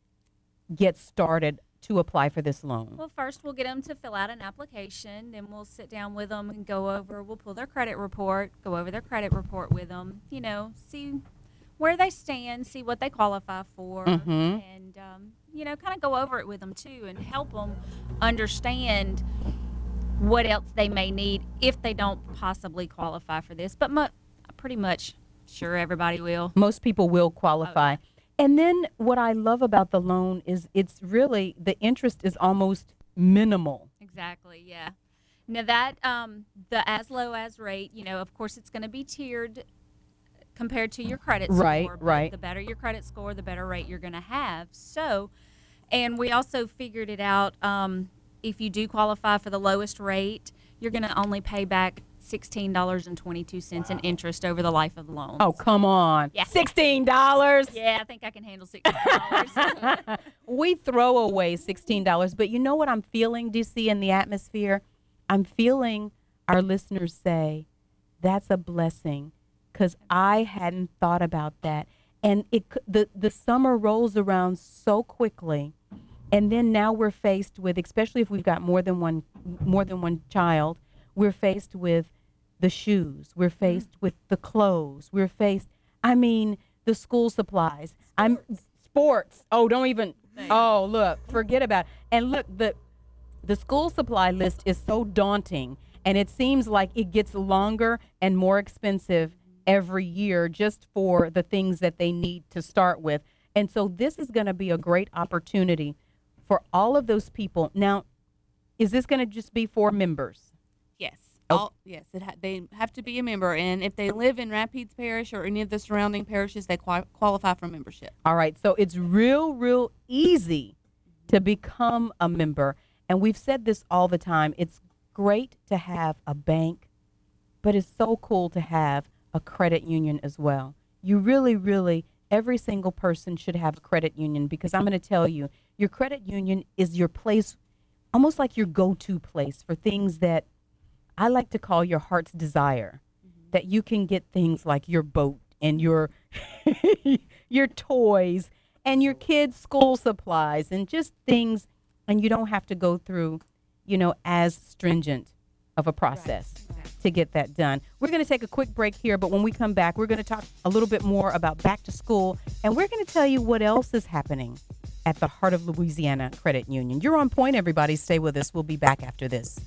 get started to apply for this loan? Well, first we'll get them to fill out an application, then we'll sit down with them and go over, we'll pull their credit report, go over their credit report with them, you know, see where they stand, see what they qualify for, Mhm. and, um, you know, kind of go over it with them too and help them understand what else they may need if they don't possibly qualify for this. But mu- pretty much sure everybody will. Most people will qualify. And then what I love about the loan is it's really, the interest is almost minimal. Exactly, yeah. Now that um, the as low as rate, you know, of course, it's going to be tiered compared to your credit score. Right, but right. The better your credit score, the better rate you're going to have. So, and we also figured it out. Um, if you do qualify for the lowest rate, you're going to only pay back sixteen dollars and twenty-two cents in interest over the life of the loan. Oh, come on. Yeah. sixteen dollars? Yeah, I think I can handle sixteen dollars. We throw away sixteen dollars, but you know what I'm feeling, D C, in the atmosphere? I'm feeling our listeners say, that's a blessing, because I hadn't thought about that. And it the, the summer rolls around so quickly, and then now we're faced with, especially if we've got more than one more than one child, we're faced with the shoes. We're faced with the clothes. We're faced, I mean, the school supplies. Sports. I'm sports. Oh, don't even. Oh, look, forget about it. And look, the the school supply list is so daunting, and it seems like it gets longer and more expensive every year just for the things that they need to start with. And so this is going to be a great opportunity for all of those people. Now, is this going to just be for members? Yes. All, yes, it ha- they have to be a member, and if they live in Rapides Parish or any of the surrounding parishes, they qual- qualify for membership. All right, so it's real, real easy to become a member, and we've said this all the time. It's great to have a bank, but it's so cool to have a credit union as well. You really, really, every single person should have a credit union, because I'm going to tell you, your credit union is your place, almost like your go-to place for things that I like to call your heart's desire, mm-hmm. that you can get things like your boat and your your toys and your kids' school supplies and just things, and you don't have to go through, you know, as stringent of a process right. Right. to get that done. We're going to take a quick break here, but when we come back, we're going to talk a little bit more about back to school, and we're going to tell you what else is happening at the Heart of Louisiana Credit Union. You're on point, everybody. Stay with us. We'll be back after this.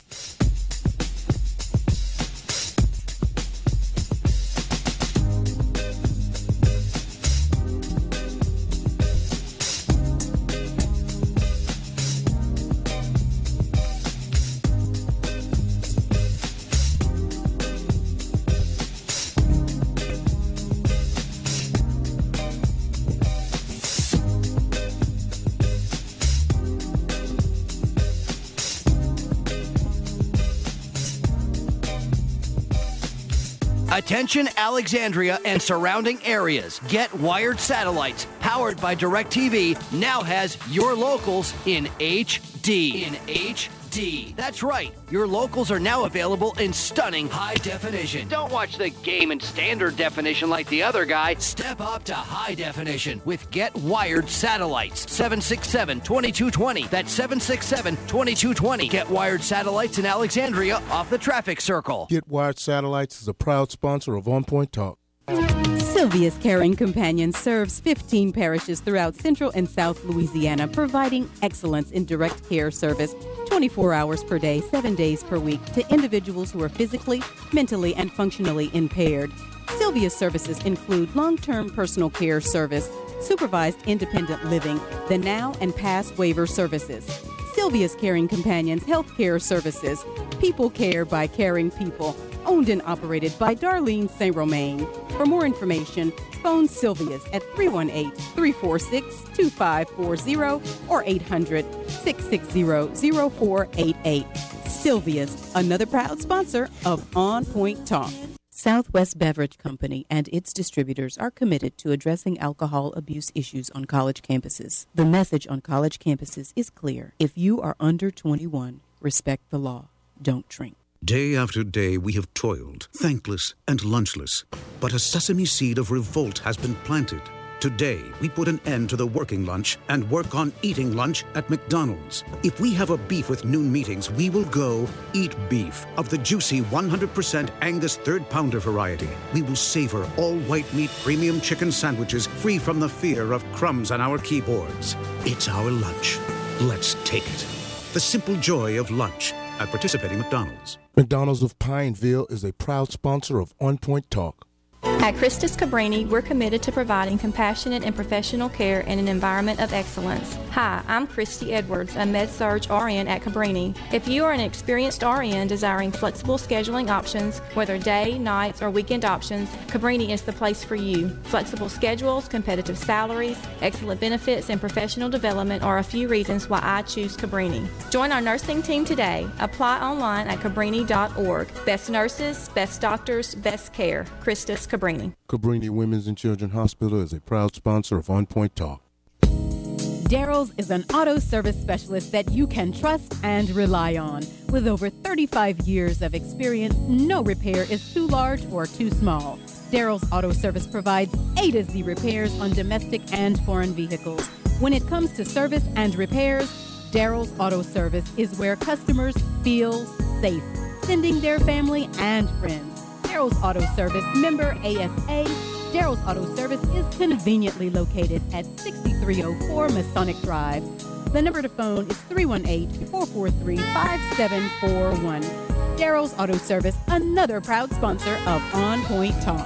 Attention Alexandria and surrounding areas. Get Wired Satellites, powered by DirecTV, now has your locals in H D. In H D. That's right. Your locals are now available in stunning high definition. Don't watch the game in standard definition like the other guy. Step up to high definition with Get Wired Satellites. seven six seven, two two two zero. That's seven six seven, two two two zero. Get Wired Satellites in Alexandria off the traffic circle. Get Wired Satellites is a proud sponsor of On Point Talk. Sylvia's Caring Companion serves fifteen parishes throughout Central and South Louisiana, providing excellence in direct care service twenty-four hours per day, seven days per week to individuals who are physically, mentally, and functionally impaired. Sylvia's services include long-term personal care service, supervised independent living, the now and past waiver services. Sylvia's Caring Companions Healthcare Services, people care by caring people, owned and operated by Darlene Saint Romain. For more information, phone Sylvia's at three one eight, three four six, two five four zero or eight hundred, six six zero, zero four eight eight. Sylvia's, another proud sponsor of On Point Talk. Southwest Beverage Company and its distributors are committed to addressing alcohol abuse issues on college campuses. The message on college campuses is clear. If you are under twenty-one, respect the law. Don't drink. Day after day we have toiled, thankless and lunchless. But a sesame seed of revolt has been planted. Today, we put an end to the working lunch and work on eating lunch at McDonald's. If we have a beef with noon meetings, we will go eat beef of the juicy one hundred percent Angus third pounder variety. We will savor all white meat premium chicken sandwiches free from the fear of crumbs on our keyboards. It's our lunch. Let's take it. The simple joy of lunch at participating McDonald's. McDonald's of Pineville is a proud sponsor of On Point Talk. At Christus Cabrini, we're committed to providing compassionate and professional care in an environment of excellence. Hi, I'm Christy Edwards, a Med-Surg R N at Cabrini. If you are an experienced R N desiring flexible scheduling options, whether day, nights, or weekend options, Cabrini is the place for you. Flexible schedules, competitive salaries, excellent benefits, and professional development are a few reasons why I choose Cabrini. Join our nursing team today. Apply online at cabrini dot org. Best nurses, best doctors, best care. Christus Cabrini. Cabrini Women's and Children's Hospital is a proud sponsor of On Point Talk. Daryl's is an auto service specialist that you can trust and rely on. With over thirty-five years of experience, no repair is too large or too small. Daryl's Auto Service provides A to Z repairs on domestic and foreign vehicles. When it comes to service and repairs, Daryl's Auto Service is where customers feel safe, sending their family and friends. Daryl's Auto Service, member A S A. Daryl's Auto Service is conveniently located at sixty-three oh four Masonic Drive. The number to phone is three one eight, four four three, five seven four one. Daryl's Auto Service, another proud sponsor of On Point Talk.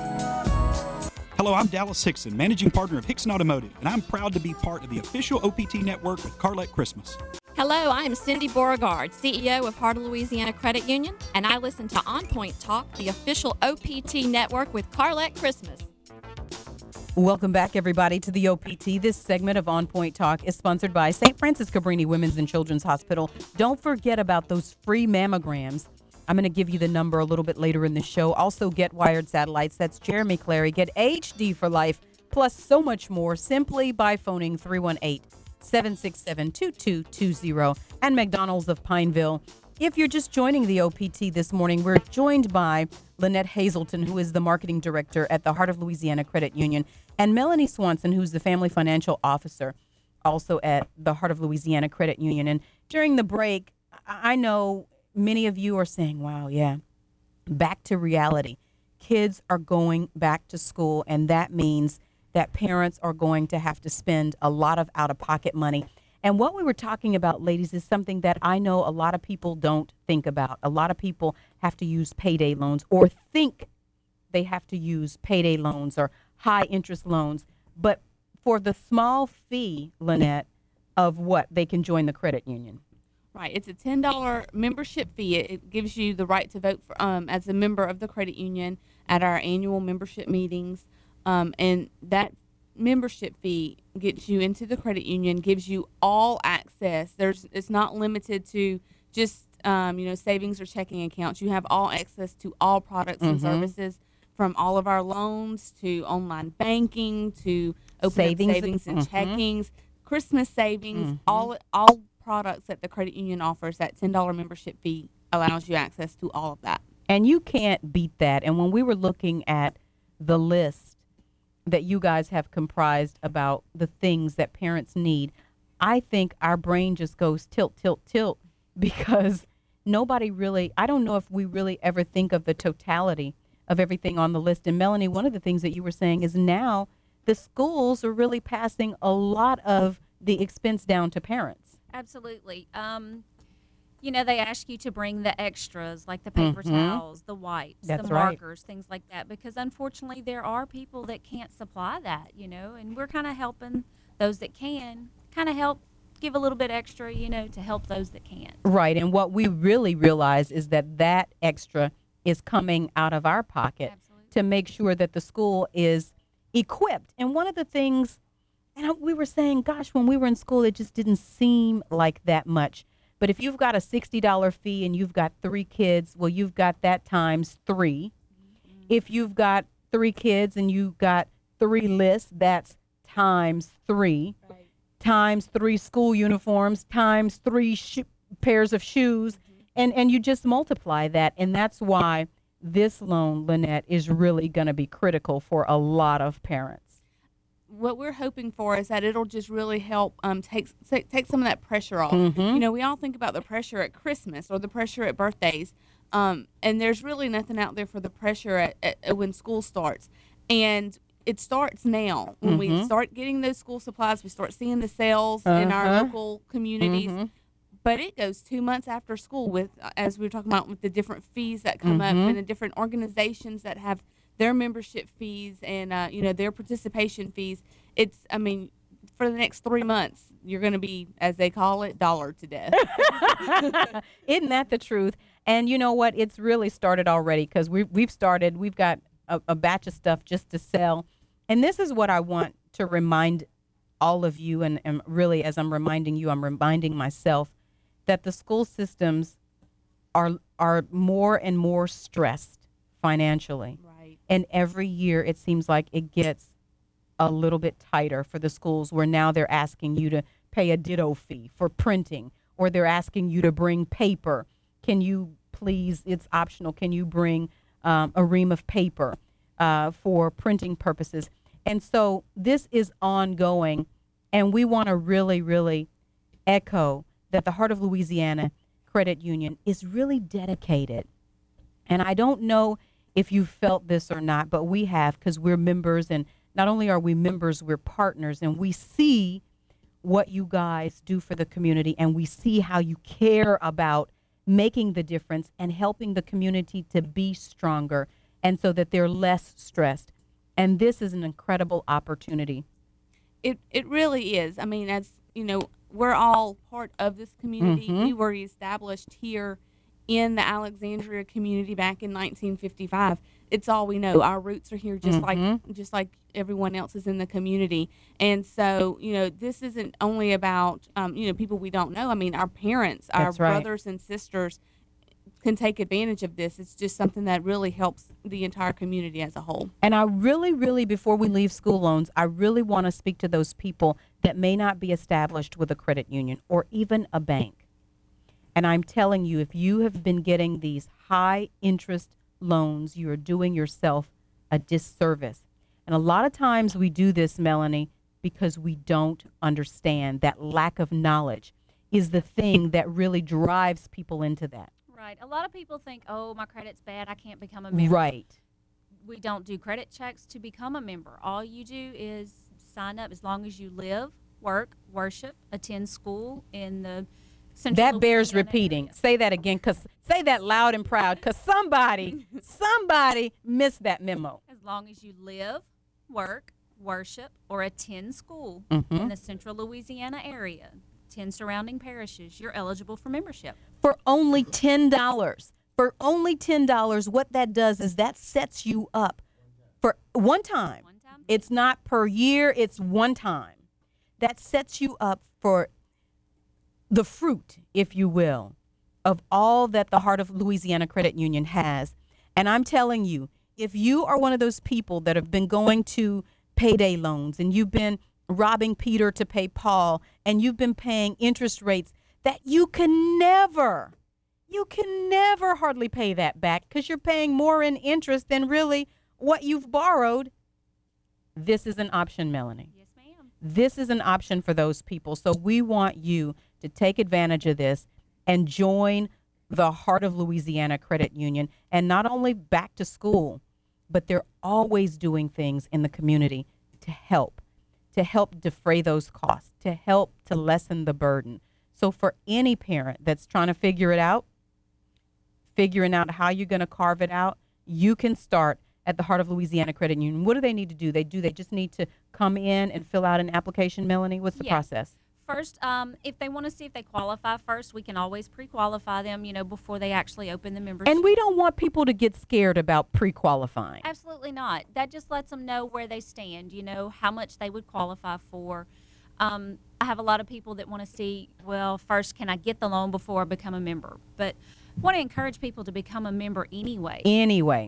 Hello, I'm Dallas Hickson, managing partner of Hickson Automotive, and I'm proud to be part of the official O P T network with Carlette Christmas. Hello, I am Cindy Beauregard, C E O of Heart of Louisiana Credit Union, and I listen to On Point Talk, the official O P T network with Carlette Christmas. Welcome back, everybody, to the O P T. This segment of On Point Talk is sponsored by Saint Francis Cabrini Women's and Children's Hospital. Don't forget about those free mammograms. I'm going to give you the number a little bit later in the show. Also, get wired satellites. That's Jeremy Clary. Get H D for life, plus so much more, simply by phoning three one eight, seven six seven, two two two zero. And McDonald's of Pineville. If you're just joining the O P T this morning, we're joined by Lynette Hazelton, who is the marketing director at the Heart of Louisiana Credit Union, and Melanie Swanson, who's the family financial officer, also at the Heart of Louisiana Credit Union. And during the break, I know many of you are saying, wow, yeah, back to reality. Kids are going back to school, and that means that parents are going to have to spend a lot of out-of-pocket money. And what we were talking about, ladies, is something that I know a lot of people don't think about. A lot of people have to use payday loans or think they have to use payday loans or high-interest loans. But for the small fee, Lynette, of what they can join the credit union. Right. It's a ten dollars membership fee. It, it gives you the right to vote for, um, as a member of the credit union at our annual membership meetings. Um, and that membership fee gets you into the credit union, gives you all access. There's It's not limited to just, um, you know, savings or checking accounts. You have all access to all products and Mm-hmm. services, from all of our loans to online banking to open Savings. savings and Mhm. checkings, Christmas savings, Mhm. all all products that the credit union offers. That ten dollars membership fee allows you access to all of that. And you can't beat that. And when we were looking at the list that you guys have comprised about the things that parents need, I think our brain just goes tilt, tilt, tilt, because nobody really, I don't know if we really ever think of the totality of everything on the list. And Melanie, one of the things that you were saying is now the schools are really passing a lot of the expense down to parents. Absolutely. Um, you know, they ask you to bring the extras, like the paper Mhm. towels, the wipes, That's the right. markers, things like that, because unfortunately there are people that can't supply that, you know, and we're kind of helping those that can, kind of help give a little bit extra, you know, to help those that can't. Right. And what we really realize is that that extra is coming out of our pocket to make sure that the school is equipped. And one of the things, and I- we were saying, gosh, when we were in school, it just didn't seem like that much. But if you've got a sixty dollars fee and you've got three kids, well, you've got that times three. Mm-hmm. If you've got three kids and you've got three lists, that's times three. Right. Times three school uniforms, times three sh- pairs of shoes. Mm-hmm. And, and you just multiply that. And that's why this loan, Lynette, is really going to be critical for a lot of parents. What we're hoping for is that it'll just really help um, take, take take some of that pressure off. Mhm. You know, we all think about the pressure at Christmas or the pressure at birthdays, um, and there's really nothing out there for the pressure at, at, at when school starts. And it starts now. When we Mhm. start getting those school supplies, we start seeing the sales in our Uh-huh. local communities. Mhm. But it goes two months after school with, uh, as we were talking about, with the different fees that come up Mhm. and the different organizations that have their membership fees and uh, you know their participation fees. It's I mean, for the next three months, you're going to be, as they call it, dollar to death. Isn't that the truth? And you know what? It's really started already because we we've started. We've got a, a batch of stuff just to sell, and this is what I want to remind all of you, and, and really, as I'm reminding you, I'm reminding myself that the school systems are are more and more stressed financially. Right. And every year it seems like it gets a little bit tighter for the schools, where now they're asking you to pay a ditto fee for printing, or they're asking you to bring paper. Can you please, it's optional, can you bring um, a ream of paper uh, for printing purposes? And so this is ongoing, and we want to really, really echo that the Heart of Louisiana Credit Union is really dedicated. And I don't know if you felt this or not, but we have, because we're members, and not only are we members, we're partners, and we see what you guys do for the community, and we see how you care about making the difference and helping the community to be stronger, and so that they're less stressed. And this is an incredible opportunity. It it really is. I mean, as you know, we're all part of this community. Mhm. We were established here in the Alexandria community back in nineteen fifty-five. It's all we know. Our roots are here, just Mhm. like just like everyone else is in the community. And so, you know, this isn't only about um, you know people we don't know. I mean, our parents, our That's right. brothers and sisters can take advantage of this. It's just something that really helps the entire community as a whole. And I really, really, before we leave school loans, I really want to speak to those people that may not be established with a credit union or even a bank. And I'm telling you, if you have been getting these high interest loans, you are doing yourself a disservice. And a lot of times we do this, Melanie, because we don't understand. That lack of knowledge is the thing that really drives people into that. Right. A lot of people think, oh, my credit's bad, I can't become a member. Right. We don't do credit checks to become a member. All you do is sign up as long as you live, work, worship, attend school in the Central That bears Louisiana repeating. area. Say that again, cause say that loud and proud, cause somebody, somebody missed that memo. As long as you live, work, worship, or attend school Mhm. in the Central Louisiana area, ten surrounding parishes, you're eligible for membership. For only ten dollars. For only ten dollars, what that does is that sets you up for one time. One time. It's not per year, it's one time. That sets you up for the fruit, if you will, of all that the Heart of Louisiana Credit Union has. And I'm telling you, if you are one of those people that have been going to payday loans and you've been robbing Peter to pay Paul, and you've been paying interest rates that you can never, you can never hardly pay that back because you're paying more in interest than really what you've borrowed, this is an option, Melanie. Yes, ma'am. This is an option for those people. So we want you to take advantage of this and join the Heart of Louisiana Credit Union. And not only back to school, but they're always doing things in the community to help, to help defray those costs, to help to lessen the burden. So for any parent that's trying to figure it out, figuring out how you're going to carve it out, you can start at the Heart of Louisiana Credit Union. What do they need to do? They do. They just need to come in and fill out an application, Melanie? What's the Yeah. process? First, um, if they want to see if they qualify first, we can always pre-qualify them, you know, before they actually open the membership. And we don't want people to get scared about pre-qualifying. Absolutely not. That just lets them know where they stand, you know, how much they would qualify for. Um, I have a lot of people that want to see, well, first, can I get the loan before I become a member? But I want to encourage people to become a member anyway. Anyway.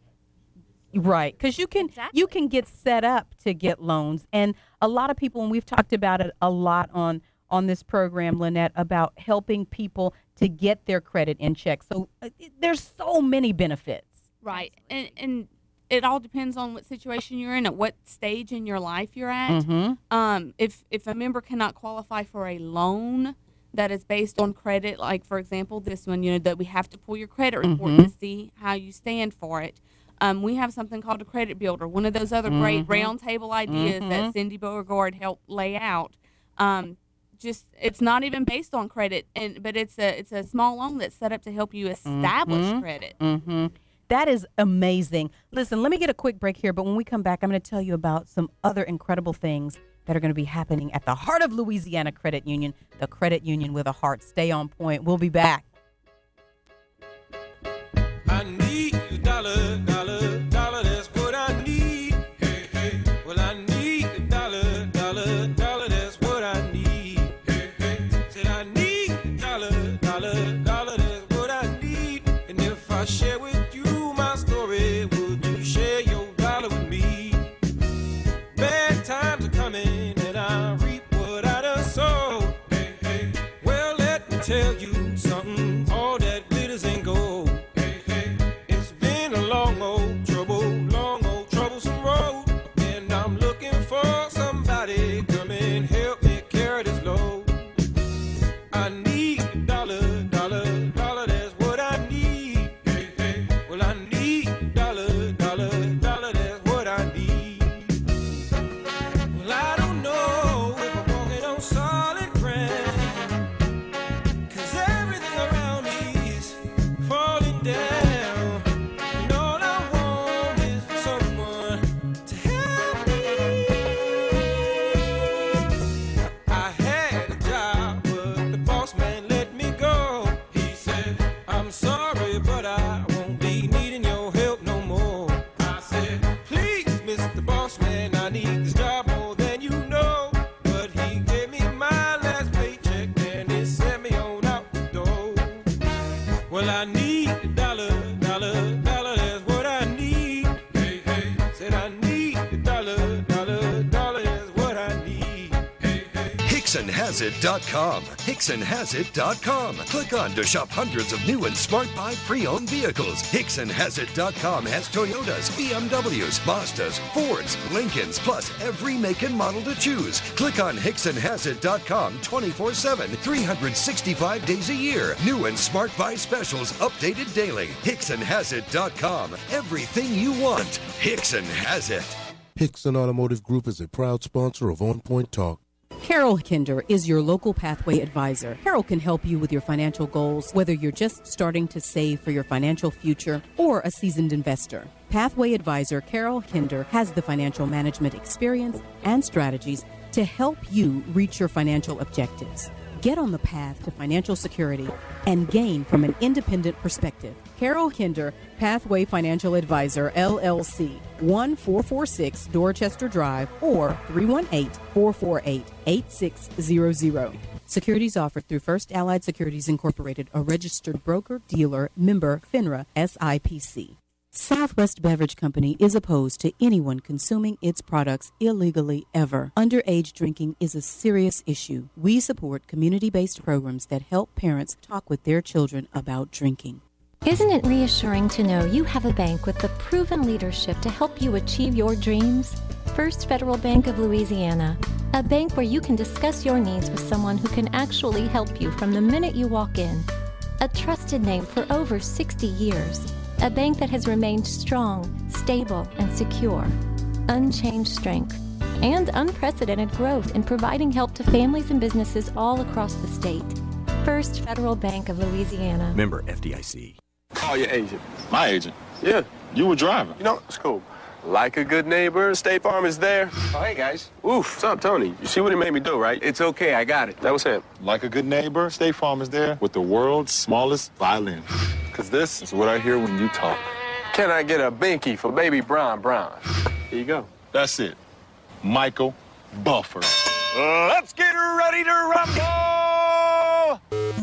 Right, because you can Exactly. you can get set up to get loans, and a lot of people, and we've talked about it a lot on on this program, Lynette, about helping people to get their credit in check. So uh, it- there's so many benefits. Right. And and it all depends on what situation you're in, at what stage in your life you're at. Mhm. Um, if if a member cannot qualify for a loan that is based on credit, like for example this one, you know, that we have to pull your credit report Mhm. to see how you stand for it. Um, we have something called a credit builder, one of those other great Mhm. round table ideas Mhm. that Cindy Beauregard helped lay out. Um, just it's not even based on credit, and but it's a it's a small loan that's set up to help you establish Mhm. credit. Mm-hmm. That is amazing. Listen, let me get a quick break here, but when we come back, I'm going to tell you about some other incredible things that are going to be happening at the heart of Louisiana Credit Union, the credit union with a heart. Stay on point. We'll be back. I need a dollar, dollar, dollar, that's what I need. Hey, hey. Well, I need a dollar, dollar, dollar, that's what I need. Hey, hey. Said I need a dollar, dollar, dollar, that's what I need. And if I share with you my story, would you share your dollar with me? Bad times are coming, and I reap what I done sowed. Hey, hey. Well, let me tell you something, all that glitters ain't gold. Hey, hey. It's been a long old trouble, long old troublesome road, and I'm looking for somebody come and help me carry this load. I need a dollar, dollar, dollar, that's what I need. Hey, hey. Well, I need a dollar, dollar, dollar, that's what I need. Well, I don't know if I'm walking on solid ground, 'cause everything around me is falling down. And all I want is for someone to help me. I had a job, but the boss man let me go. He said, I'm sorry, but I won't be needing your help no more. I said, please, Mister Boss Man, I need this job more than you know. But he gave me my last paycheck and he sent me on out the door. Well, I need a dollar, dollar, dollar, that's what I need. Hey, hey. Said I need a dollar, dollar, dollar, that's what I need. Hey, hey. Hickson Has It dot com. Hickson Has It dot com. Click on to shop hundreds of new and smart buy pre-owned vehicles. Hickson Has It dot com has Toyotas, B M Ws, Mazdas, Fords, Lincolns, plus every make and model to choose. Click on Hickson Has It dot com twenty-four seven, three hundred sixty-five days a year. New and smart buy specials updated daily. Hickson Has It dot com. Everything you want. Hickson has it. Hickson Automotive Group is a proud sponsor of On Point Talk. Carol Kinder is your local Pathway advisor. Carol can help you with your financial goals, whether you're just starting to save for your financial future or a seasoned investor. Pathway advisor Carol Kinder has the financial management experience and strategies to help you reach your financial objectives. Get on the path to financial security and gain from an independent perspective. Carol Kinder, Pathway Financial Advisor, L L C, one four four six Dorchester Drive, or three one eight, four four eight, eight six zero zero. Securities offered through First Allied Securities Incorporated, a registered broker, dealer, member, FINRA, S I P C. Southwest Beverage Company is opposed to anyone consuming its products illegally ever. Underage drinking is a serious issue. We support community-based programs that help parents talk with their children about drinking. Isn't it reassuring to know you have a bank with the proven leadership to help you achieve your dreams? First Federal Bank of Louisiana, a bank where you can discuss your needs with someone who can actually help you from the minute you walk in. A trusted name for over sixty years. A bank that has remained strong, stable, and secure. Unchanged strength and unprecedented growth in providing help to families and businesses all across the state. First Federal Bank of Louisiana. Member F D I C. Call your agent. My agent? Yeah. You were driving. You know, it's cool. Like a good neighbor, State Farm is there. Oh, hey, guys. Oof, what's up, Tony? You see what he made me do, right? It's okay, I got it. That was him. Like a good neighbor, State Farm is there with the world's smallest violin. Because this is what I hear when you talk. Can I get a binky for baby Brown Brown? Here you go. That's it. Michael Buffer. Uh, let's get ready to rumble!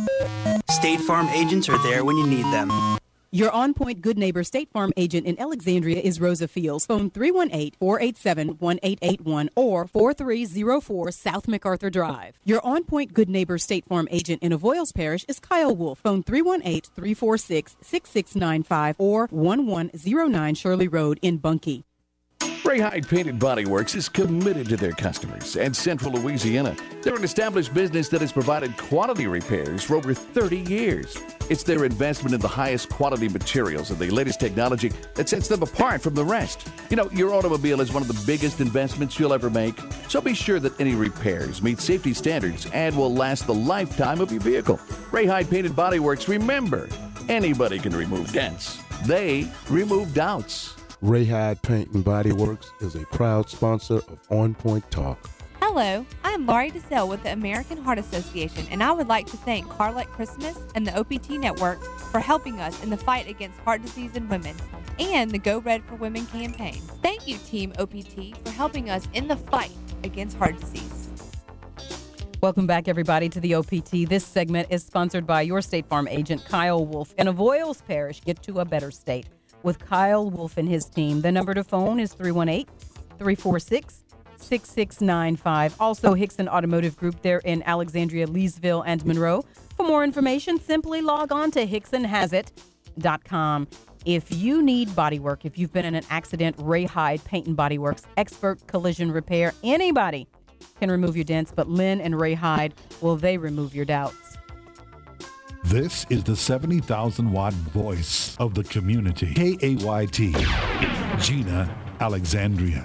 State Farm agents are there when you need them. Your on-point Good Neighbor State Farm agent in Alexandria is Rosa Fields. Phone three one eight, four eight seven, one eight eight one or four three zero four South MacArthur Drive. Your on-point Good Neighbor State Farm agent in Avoyles Parish is Kyle Wolf. Phone three one eight, three four six, six six nine five or one one zero nine Shirley Road in Bunkie. Ray Hyde Painted Body Works is committed to their customers and Central Louisiana. They're an established business that has provided quality repairs for over thirty years. It's their investment in the highest quality materials and the latest technology that sets them apart from the rest. You know, your automobile is one of the biggest investments you'll ever make, so be sure that any repairs meet safety standards and will last the lifetime of your vehicle. Ray Hyde Painted Body Works, remember, anybody can remove dents, They remove doubts. Ray Hyde Paint and Body Works is a proud sponsor of On Point Talk. Hello, I'm Laurie DeSelle with the American Heart Association, and I would like to thank Carlette Christmas and the O P T Network for helping us in the fight against heart disease in women and the Go Red for Women campaign. Thank you, Team O P T, for helping us in the fight against heart disease. Welcome back, everybody, to the O P T. This segment is sponsored by your State Farm agent, Kyle Wolf. In Avoyles Parish, get to a better state with Kyle Wolf and his team. The number to phone is three one eight, three four six, six six nine five. Also, Hickson Automotive Group there in Alexandria, Leesville, and Monroe. For more information, simply log on to hickson has it dot com. If you need body work, if you've been in an accident, Ray Hyde Paint and Body Works, expert collision repair, anybody can remove your dents, but Lynn and Ray Hyde, will they remove your doubts? This is the seventy thousand watt voice of the community. K A Y T, Gina Alexandria.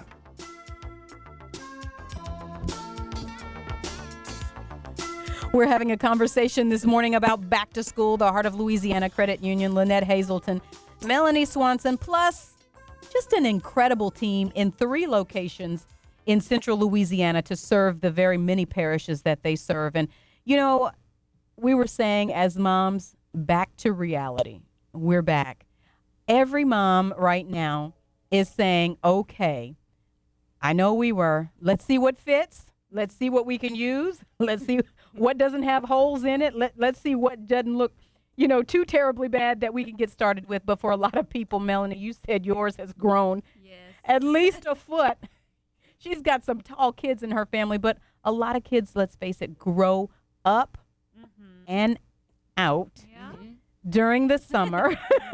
We're having a conversation this morning about back to school, the Heart of Louisiana Credit Union, Lynette Hazelton, Melanie Swanson, plus just an incredible team in three locations in central Louisiana to serve the very many parishes that they serve. And, you know, we were saying as moms, back to reality. We're back. Every mom right now is saying, okay, I know we were. Let's see what fits. Let's see what we can use. Let's see what doesn't have holes in it. Let, let's see what doesn't look, you know, too terribly bad that we can get started with. But for a lot of people, Melanie, you said yours has grown yes. at least a foot. She's got some tall kids in her family, but a lot of kids, let's face it, grow up mm-hmm. and out yeah. during the summer.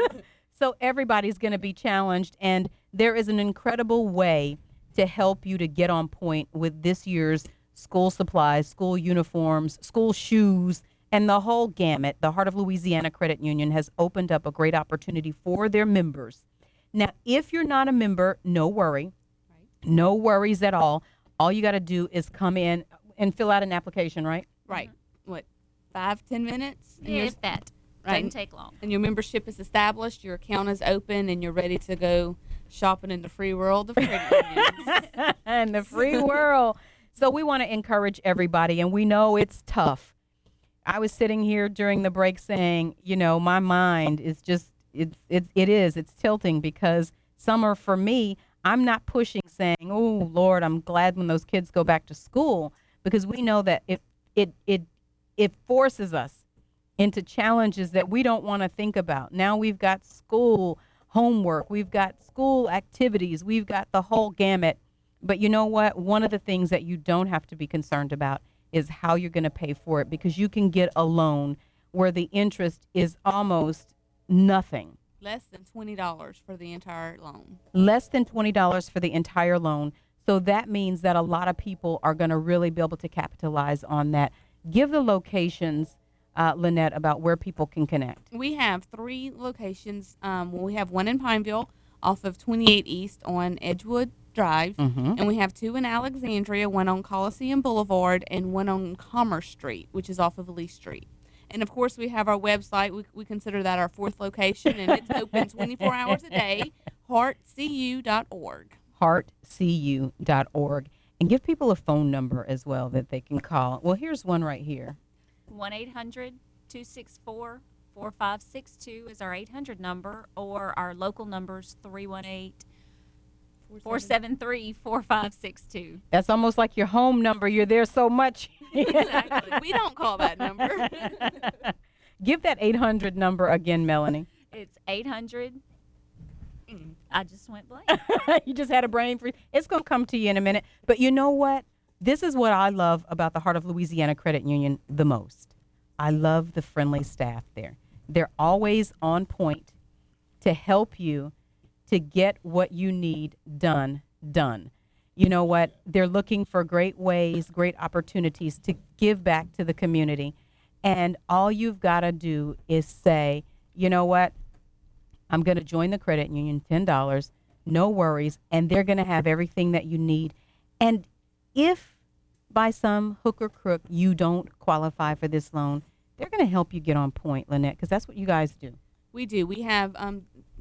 So everybody's going to be challenged, and there is an incredible way to help you to get on point with this year's school supplies, school uniforms, school shoes, and the whole gamut. The Heart of Louisiana Credit Union has opened up a great opportunity for their members. Now, if you're not a member, no worry. No worries at all. All you got to do is come in and fill out an application, right? Right. What, five, ten minutes? Yeah, if that. Right. Doesn't take long. And your membership is established, your account is open, and you're ready to go shopping in the free world of credit unions. In the free world. So we want to encourage everybody, and we know it's tough. I was sitting here during the break saying, you know, my mind is just, it's, it's, it is, it's tilting because summer for me, I'm not pushing saying, oh, Lord, I'm glad when those kids go back to school, because we know that it it it it forces us into challenges that we don't want to think about. Now we've got school homework, we've got school activities, we've got the whole gamut. But you know what? One of the things that you don't have to be concerned about is how you're going to pay for it, because you can get a loan where the interest is almost nothing. Less than twenty dollars for the entire loan. Less than twenty dollars for the entire loan. So that means that a lot of people are going to really be able to capitalize on that. Give the locations, uh, Lynette, about where people can connect. We have three locations. Um, we have one in Pineville off of twenty-eight East on Edgewood Drive. Mm-hmm. And we have two in Alexandria, one on Coliseum Boulevard and one on Commerce Street, which is off of Lee Street. And, of course, we have our website. We, we consider that our fourth location, and it's open twenty-four hours a day, heart c u dot org. heart c u dot org. And give people a phone number as well that they can call. Well, here's one right here. one eight hundred two six four four five six two is our eight hundred number, or our local number's three one eight four seven three four five six two. That's almost like your home number. You're there so much. Exactly. We don't call that number. Give that eight hundred number again, Melanie. It's eight hundred. I just went blank. You just had a brain freeze. It's going to come to you in a minute. But you know what? This is what I love about the Heart of Louisiana Credit Union the most. I love the friendly staff there. They're always on point to help you to get what you need done, done. You know what? They're looking for great ways, great opportunities to give back to the community. And all you've got to do is say, you know what? I'm going to join the credit union, ten dollars, no worries, and they're going to have everything that you need. And if by some hook or crook you don't qualify for this loan, they're going to help you get on point, Lynette, because that's what you guys do. We do. We have um,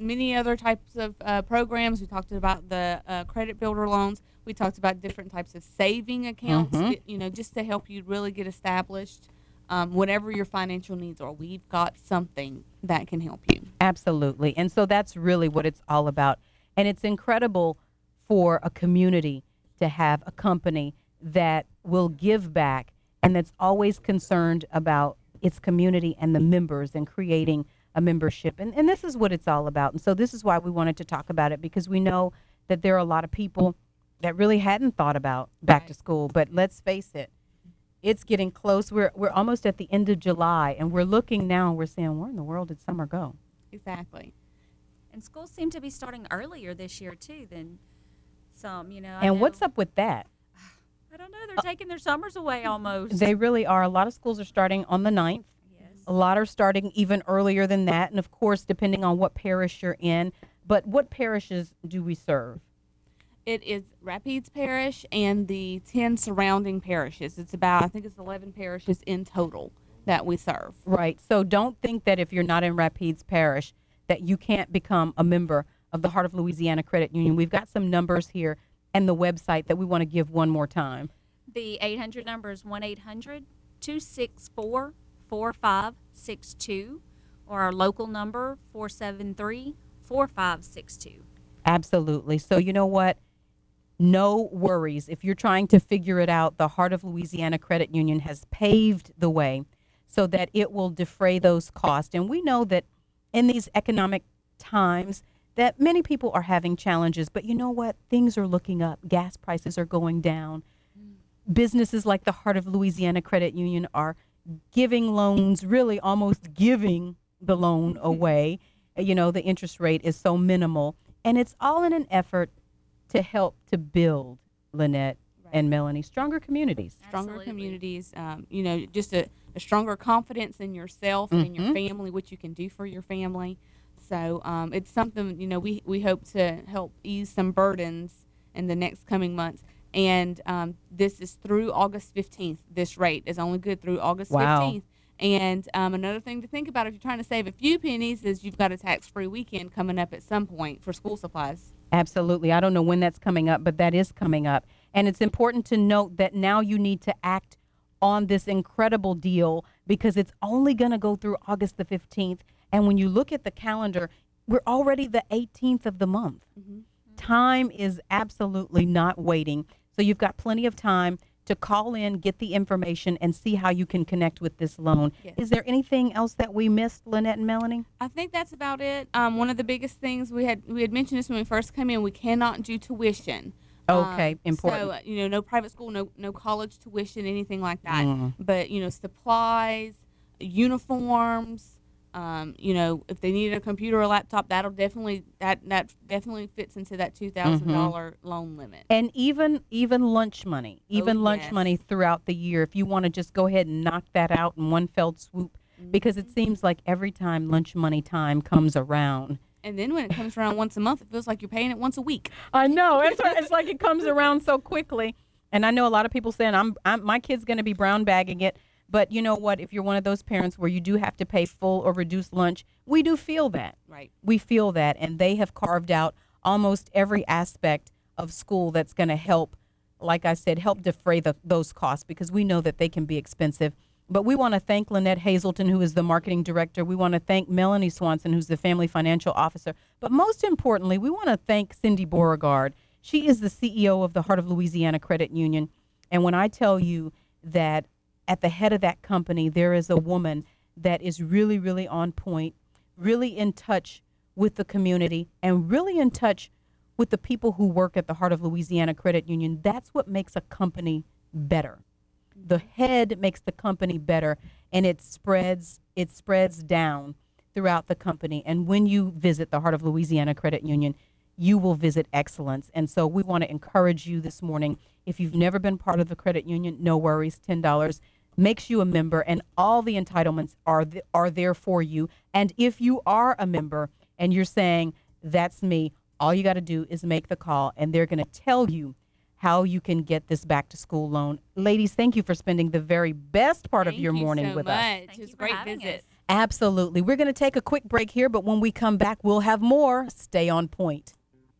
many other types of uh, programs. We talked about the uh, credit builder loans. We talked about different types of saving accounts, Mhm. it- you know, just to help you really get established. Um, whatever your financial needs are, we've got something that can help you. Absolutely. And so that's really what it's all about. And it's incredible for a community to have a company that will give back and that's always concerned about its community and the members and creating a membership. And, and this is what it's all about. And so this is why we wanted to talk about it, because we know that there are a lot of people that really hadn't thought about back to school. But let's face it, it's getting close. We're we're almost at the end of July, and we're looking now and we're saying, where in the world did summer go? Exactly. And schools seem to be starting earlier this year, too, than some, you know. I And know- what's up with that? I don't know. They're taking their summers away almost. They really are. A lot of schools are starting on the ninth. Yes. A lot are starting even earlier than that. And, of course, depending on what parish you're in. But what parishes do we serve? It is Rapides Parish and the ten surrounding parishes. It's about, I think it's eleven parishes in total that we serve. Right. So don't think that if you're not in Rapides Parish that you can't become a member of the Heart of Louisiana Credit Union. We've got some numbers here and the website that we want to give one more time. The eight hundred number is one eight hundred two six four four five six two, or our local number four seven three four five six two. Absolutely. So you know what? No worries. If you're trying to figure it out, the Heart of Louisiana Credit Union has paved the way so that it will defray those costs. And we know that in these economic times that many people are having challenges, but you know what? Things are looking up. Gas prices are going down. Businesses like the Heart of Louisiana Credit Union are giving loans, really almost giving the loan away. You know, the interest rate is so minimal. And it's all in an effort to help to build, Lynette and Melanie, stronger communities. Stronger communities, um, you know, just a, a stronger confidence in yourself and in your Mhm. family, what you can do for your family. So um, it's something, you know, we, we hope to help ease some burdens in the next coming months. And um, this is through August fifteenth. This rate is only good through August Wow. fifteenth. And um, another thing to think about if you're trying to save a few pennies is you've got a tax-free weekend coming up at some point for school supplies. Absolutely. I don't know when that's coming up, but that is coming up. And it's important to note that now you need to act on this incredible deal because it's only going to go through August the fifteenth. And when you look at the calendar, we're already the eighteenth of the month. Mm-hmm. Time is absolutely not waiting. So you've got plenty of time to call in, get the information, and see how you can connect with this loan. Yes. Is there anything else that we missed, Lynette and Melanie? I think that's about it. Um, one of the biggest things we had we had mentioned this when we first came in. We cannot do tuition. Okay, Um, important. So uh, you know, no private school, no no college tuition, anything like that. Mm. But you know, supplies, uniforms. Um, you know, if they needed a computer or a laptop, that'll definitely that that definitely fits into that two thousand Mhm. dollar loan limit. And even even lunch money, even Oh, lunch yes. money throughout the year, if you want to just go ahead and knock that out in one fell swoop, because Mm-hmm. it seems like every time lunch money time comes around. And then when it comes around once a month, it feels like you're paying it once a week. I know. It's, it's like it comes around so quickly. And I know a lot of people saying, I'm, I'm my kid's going to be brown bagging it. But you know what? If you're one of those parents where you do have to pay full or reduced lunch, we do feel that. Right. We feel that. And they have carved out almost every aspect of school that's going to help, like I said, help defray the, those costs because we know that they can be expensive. But we want to thank Lynette Hazelton, who is the marketing director. We want to thank Melanie Swanson, who's the family financial officer. But most importantly, we want to thank Cindy Beauregard. She is the C E O of the Heart of Louisiana Credit Union. And when I tell you that at the head of that company, there is a woman that is really, really on point, really in touch with the community, and really in touch with the people who work at the Heart of Louisiana Credit Union. That's what makes a company better. The head makes the company better, and it spreads it spreads down throughout the company. And when you visit the Heart of Louisiana Credit Union, you will visit excellence. And so we want to encourage you this morning. If you've never been part of the credit union, no worries, ten dollars makes you a member, and all the entitlements are th- are there for you. And if you are a member and you're saying, that's me, all you got to do is make the call, and they're going to tell you how you can get this back to school loan. Ladies, thank you for spending the very best part Thank of your you morning so with much. us. It was a great visit. Absolutely. We're going to take a quick break here, but when we come back, we'll have more. Stay on point.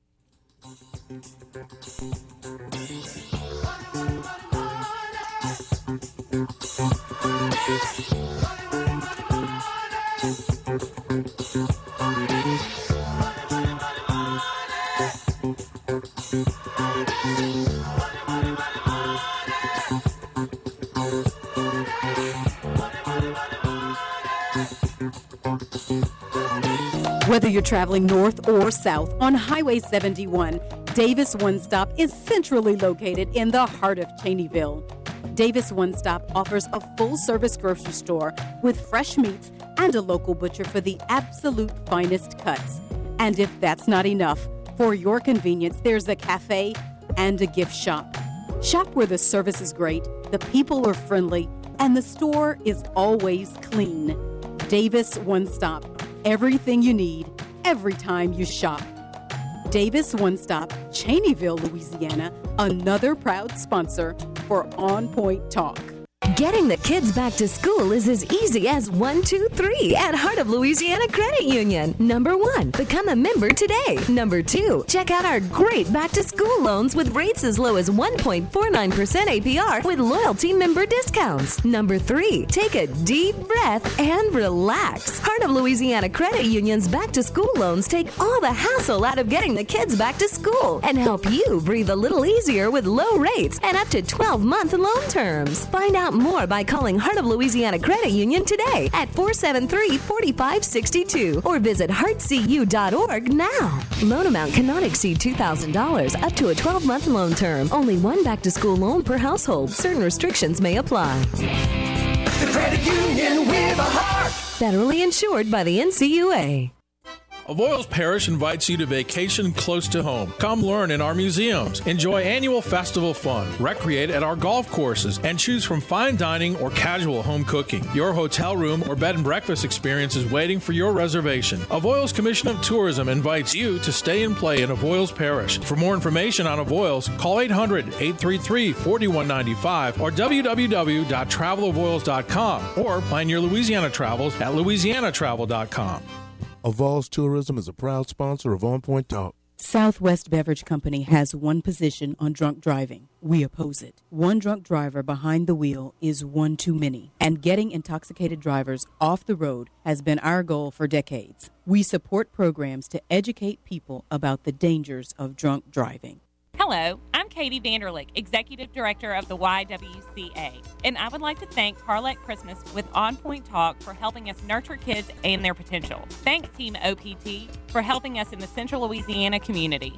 Whether you're traveling north or south on Highway seventy-one, Davis One Stop is centrally located in the heart of Cheneyville. Davis One Stop offers a full-service grocery store with fresh meats and a local butcher for the absolute finest cuts. And if that's not enough, for your convenience, there's a cafe and a gift shop. Shop where the service is great, the people are friendly, and the store is always clean. Davis One Stop. Everything you need, every time you shop. Davis One Stop, Cheneyville, Louisiana, another proud sponsor for On Point Talk. Getting the kids back to school is as easy as one, two, three at Heart of Louisiana Credit Union. Number one, become a member today. Number two, check out our great back to school loans with rates as low as one point four nine percent A P R with loyalty member discounts. Number three, take a deep breath and relax. Heart of Louisiana Credit Union's back to school loans take all the hassle out of getting the kids back to school and help you breathe a little easier with low rates and up to twelve month loan terms. Find out more by calling Heart of Louisiana Credit Union today at four seven three, four five six two or visit heart c u dot org now. Loan amount cannot exceed two thousand dollars up to a twelve month loan term. Only one back-to-school loan per household. Certain restrictions may apply. The credit union with a heart. Federally insured by the N C U A. Avoyles Parish invites you to vacation close to home. Come learn in our museums, enjoy annual festival fun, recreate at our golf courses, and choose from fine dining or casual home cooking. Your hotel room or bed and breakfast experience is waiting for your reservation. Avoyles Commission of Tourism invites you to stay and play in Avoyles Parish. For more information on Avoyles, call eight hundred, eight three three, four one nine five or w w w dot travel avoyles dot com or plan your Louisiana travels at louisiana travel dot com. Avoyles Tourism is a proud sponsor of On Point Talk. Southwest Beverage Company has one position on drunk driving. We oppose it. One drunk driver behind the wheel is one too many, and getting intoxicated drivers off the road has been our goal for decades. We support programs to educate people about the dangers of drunk driving. Hello, I'm Katie Vanderlick, Executive Director of the Y W C A, and I would like to thank Carlette Christmas with On Point Talk for helping us nurture kids and their potential. Thanks, Team O P T, for helping us in the Central Louisiana community.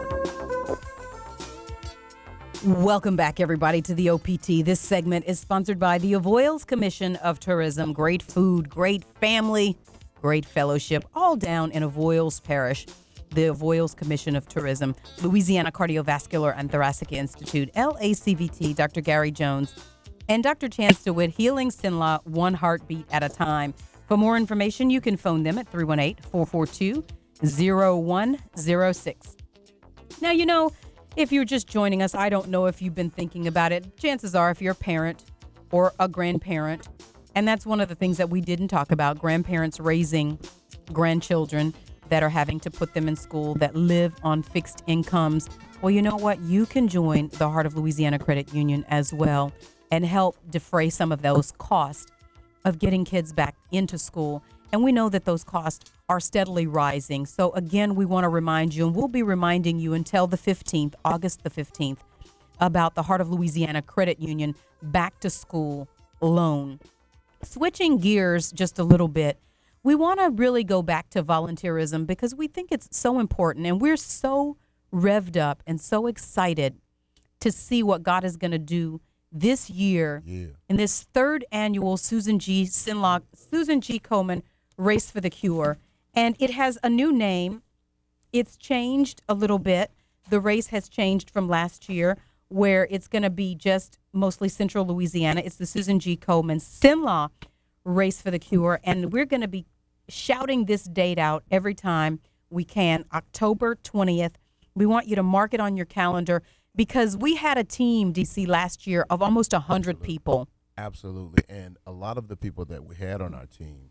Welcome back, everybody, to the O P T. This segment is sponsored by the Avoyles Commission of Tourism. Great food, great family, great fellowship, all down in Avoyles Parish. The Avoyles Commission of Tourism, Louisiana Cardiovascular and Thoracic Institute, L A C V T, Doctor Gary Jones, and Doctor Chance DeWitt, Healing Sinlaw, one heartbeat at a time. For more information, you can phone them at three one eight, four four two, zero one zero six. Now, you know, if you're just joining us, I don't know if you've been thinking about it. Chances are, if you're a parent or a grandparent, and that's one of the things that we didn't talk about, grandparents raising grandchildren that are having to put them in school, that live on fixed incomes. Well, you know what? You can join the Heart of Louisiana Credit Union as well and help defray some of those costs of getting kids back into school. And we know that those costs are steadily rising. So again, we want to remind you, and we'll be reminding you until the fifteenth, August the fifteenth, about the Heart of Louisiana Credit Union back to school loan. Switching gears just a little bit, we want to really go back to volunteerism because we think it's so important, and we're so revved up and so excited to see what God is going to do this year yeah. in this third annual Susan G. Sinlaw, Susan G. Komen Race for the Cure. And it has a new name. It's changed a little bit. The race has changed from last year, where it's going to be just mostly Central Louisiana. It's the Susan G. Komen Sinlaw Race for the Cure, and we're going to be shouting this date out every time we can, October twentieth. We want you to mark it on your calendar because we had a team, D C, last year of almost one hundred people. Absolutely. And a lot of the people that we had on our team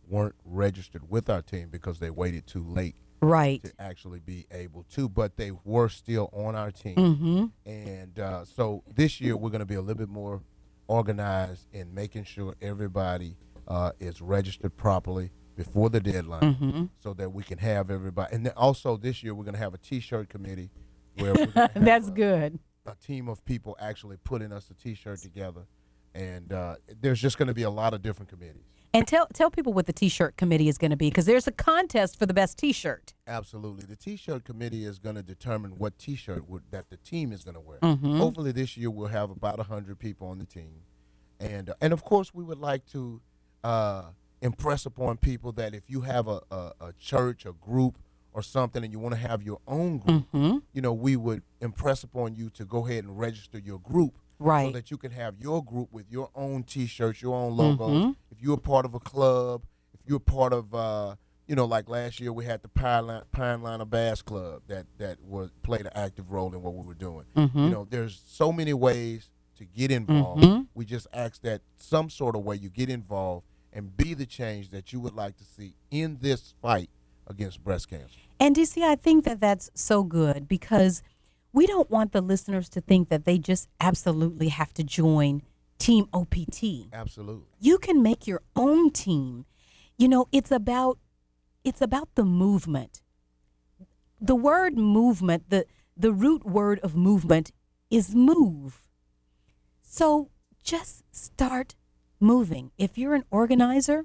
weren't registered with our team because they waited too late right. to actually be able to, but they were still on our team. Mm-hmm. And uh, so this year we're going to be a little bit more organized in making sure everybody uh, is registered properly before the deadline, mm-hmm. so that we can have everybody. And then also this year we're going to have a T-shirt committee where we're gonna have that's a, good. A team of people actually putting us a T-shirt together, and uh, there's just going to be a lot of different committees. And tell tell people what the T-shirt committee is going to be, because there's a contest for the best T-shirt. Absolutely. The T-shirt committee is going to determine what T-shirt would, that the team is going to wear. Mm-hmm. Hopefully this year we'll have about one hundred people on the team. And, uh, and of course, we would like to uh, impress upon people that if you have a, a, a church, a group, or something, and you want to have your own group, mm-hmm. you know, we would impress upon you to go ahead and register your group, right, so that you can have your group with your own T-shirts, your own logos. Mm-hmm. If you're a part of a club, if you're part of, uh, you know, like last year we had the Pine Liner Bass Club that that was played an active role in what we were doing. Mm-hmm. You know, there's so many ways to get involved. Mm-hmm. We just ask that some sort of way you get involved and be the change that you would like to see in this fight against breast cancer. And D C, I think that that's so good, because we don't want the listeners to think that they just absolutely have to join Team O P T. Absolutely. You can make your own team. You know, it's about it's about the movement. The word movement, the the root word of movement is move. So just start moving. If you're an organizer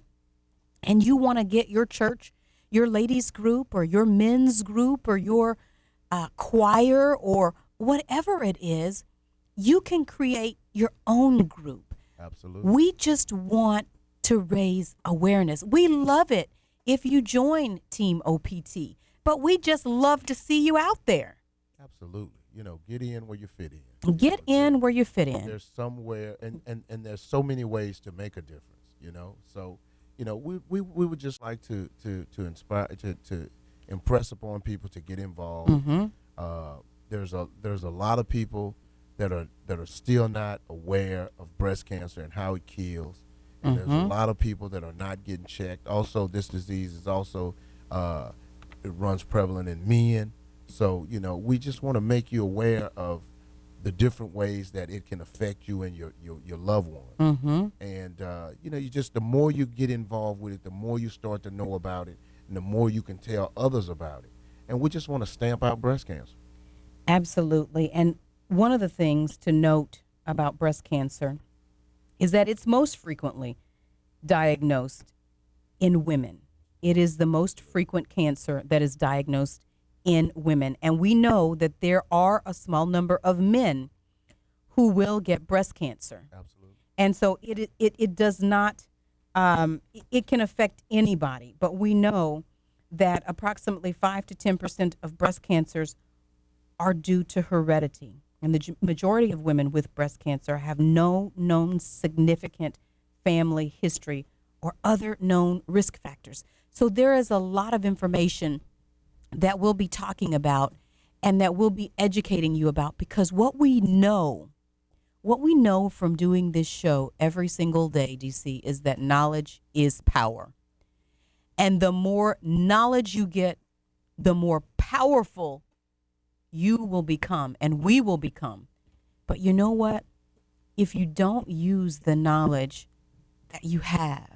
and you want to get your church, your ladies group, or your men's group, or your uh, choir, or whatever it is, you can create your own group. Absolutely. We just want to raise awareness. We love it if you join Team O P T, but we just love to see you out there. Absolutely. You know, get in where you fit in. Get in where you fit in. There's somewhere, and, and, and there's so many ways to make a difference, you know. So, you know, we, we, we would just like to, to, to inspire, to, to impress upon people to get involved. Mm-hmm. Uh, there's a there's a lot of people that are that are still not aware of breast cancer and how it kills. And Mm-hmm. there's a lot of people that are not getting checked. Also, this disease is also uh, it runs prevalent in men. So, you know, we just want to make you aware of the different ways that it can affect you and your, your, your loved ones. Mm-hmm. And, uh, you know, you just, the more you get involved with it, the more you start to know about it, and the more you can tell others about it. And we just want to stamp out breast cancer. Absolutely. And one of the things to note about breast cancer is that it's most frequently diagnosed in women. It is the most frequent cancer that is diagnosed in women. And we know that there are a small number of men who will get breast cancer. Absolutely. And so it it, it does not, um, it can affect anybody. But we know that approximately five to ten percent of breast cancers are due to heredity. And the majority of women with breast cancer have no known significant family history or other known risk factors. So there is a lot of information that we'll be talking about and that we'll be educating you about, because what we know, what we know from doing this show every single day, D C, is that knowledge is power. And the more knowledge you get, the more powerful you will become and we will become. But you know what? If you don't use the knowledge that you have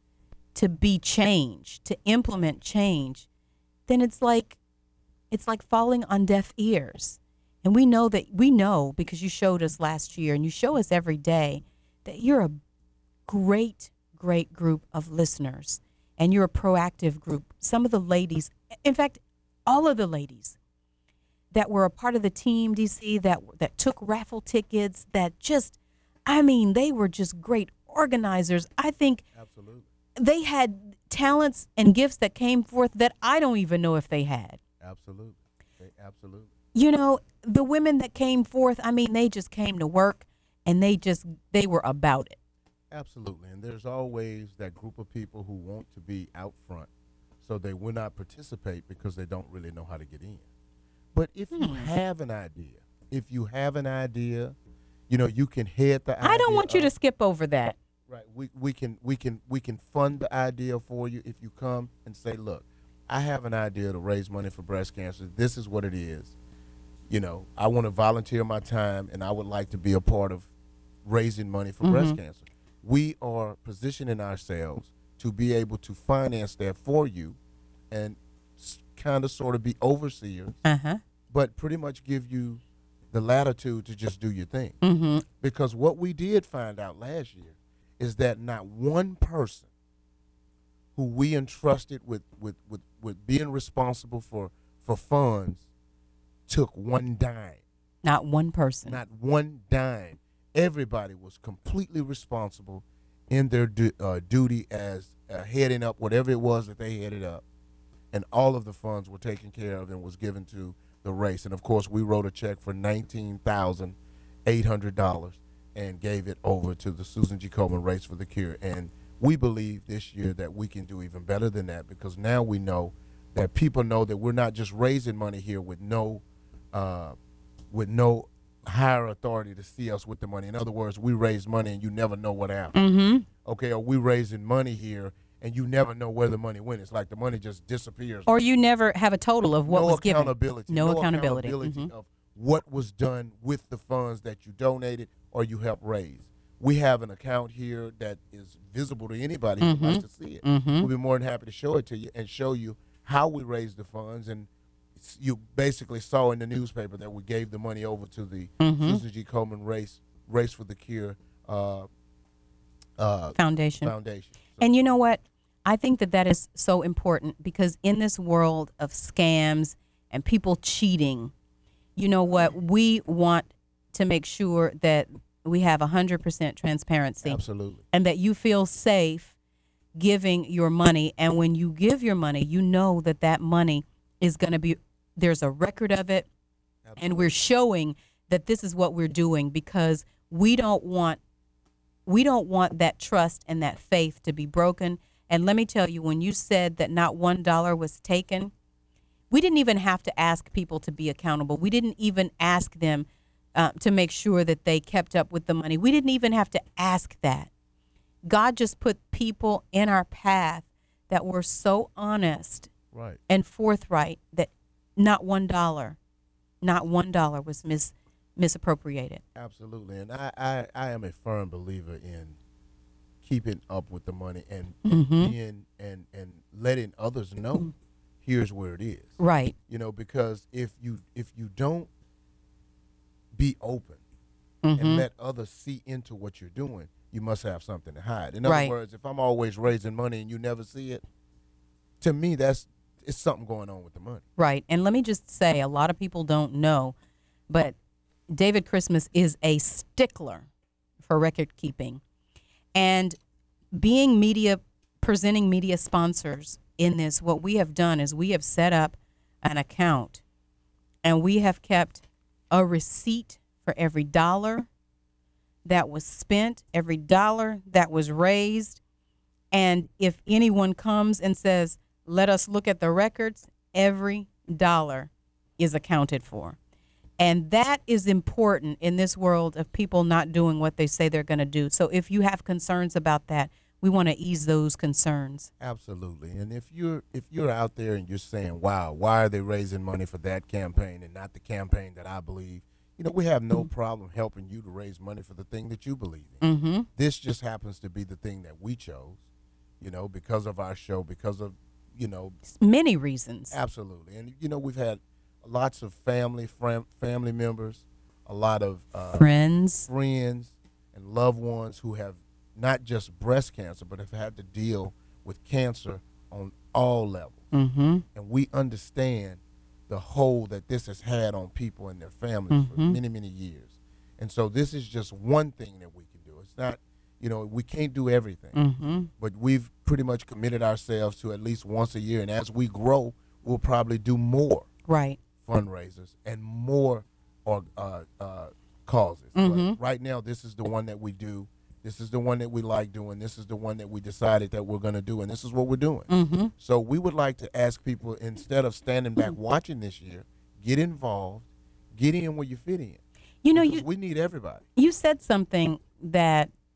to be change, to implement change, then it's like it's like falling on deaf ears. And we know that we know because you showed us last year and you show us every day that you're a great, great group of listeners and you're a proactive group. Some of the ladies, in fact, all of the ladies that were a part of the team, D C, that that took raffle tickets, that just, I mean, they were just great organizers. I think Absolutely. They had talents and gifts that came forth that I don't even know if they had. Absolutely. They, absolutely. You know, the women that came forth, I mean, they just came to work and they just, they were about it. Absolutely. And there's always that group of people who want to be out front, so they will not participate because they don't really know how to get in. But if you have an idea, if you have an idea, you know, you can head the idea I don't want you up. to skip over that. Right. We we can we can we can fund the idea for you if you come and say, look, I have an idea to raise money for breast cancer. This is what it is. You know, I want to volunteer my time, and I would like to be a part of raising money for Mhm. breast cancer. We are positioning ourselves to be able to finance that for you, and kind of sort of be overseers, Uh-huh. but pretty much give you the latitude to just do your thing. Mhm. Because what we did find out last year is that not one person who we entrusted with with, with, with being responsible for, for funds took one dime. Not one person. Not one dime. Everybody was completely responsible in their du- uh, duty as uh, heading up whatever it was that they headed up, and all of the funds were taken care of and was given to the race. And of course, we wrote a check for nineteen thousand eight hundred dollars and gave it over to the Susan G. Komen Race for the Cure. And we believe this year that we can do even better than that, because now we know that people know that we're not just raising money here with no uh, with no higher authority to see us with the money. In other words, we raise money and you never know what happened. Mhm. Okay, or we raising money here and you never know where the money went. It's like the money just disappears. Or you never have a total of what no was given. accountability. No, No accountability. accountability Mhm. of what was done with the funds that you donated or you helped raise. We have an account here that is visible to anybody who Mhm. likes to see it. Mhm. We'll be more than happy to show it to you and show you how we raised the funds. And s- you basically saw in the newspaper that we gave the money over to the Mhm. Susan G. Komen Race Race for the Cure uh, uh, Foundation. Foundation. And you know what? I think that that is so important, because in this world of scams and people cheating, you know what? We want to make sure that we have one hundred percent transparency. Absolutely. And that you feel safe giving your money. And when you give your money, you know that that money is going to be, there's a record of it. And we're showing that this is what we're doing, because we don't want we don't want that trust and that faith to be broken. And let me tell you, when you said that not one dollar was taken, we didn't even have to ask people to be accountable. We didn't even ask them uh, to make sure that they kept up with the money. We didn't even have to ask that. God just put people in our path that were so honest Right. and forthright that not one dollar, not one dollar was mis misappropriated. Absolutely. And I, I, I am a firm believer in keeping up with the money and, Mhm. and being and, and letting others know here's where it is. Right. You know, because if you if you don't be open Mhm. and let others see into what you're doing, you must have something to hide. In other Right. words, if I'm always raising money and you never see it, to me that's it's something going on with the money. Right. And let me just say, a lot of people don't know, but David Christmas is a stickler for record keeping. And being media, presenting media sponsors in this, what we have done is we have set up an account and we have kept a receipt for every dollar that was spent, every dollar that was raised. And if anyone comes and says, let us look at the records, every dollar is accounted for. And that is important in this world of people not doing what they say they're going to do. So if you have concerns about that, we want to ease those concerns. Absolutely. And if you're if you're out there and you're saying, wow, why are they raising money for that campaign and not the campaign that I believe? You know, we have no problem helping you to raise money for the thing that you believe in. Mhm. This just happens to be the thing that we chose, you know, because of our show, because of, you know, Many reasons. absolutely. And, you know, we've had lots of family, fam- family members, a lot of uh, Friends. friends and loved ones who have not just breast cancer, but have had to deal with cancer on all levels. Mhm. And we understand the hold that this has had on people and their families for Mhm. many, many years. And so this is just one thing that we can do. It's not, you know, we can't do everything. Mhm. But we've pretty much committed ourselves to at least once a year. And as we grow, we'll probably do more Right. fundraisers and more or uh, uh, causes. Mhm. But right now, this is the one that we do. This is the one that we like doing. This is the one that we decided that we're going to do, and this is what we're doing. Mhm. So we would like to ask people, instead of standing back watching this year, get involved, get in where you fit in. You know, Because you we need everybody. you said something that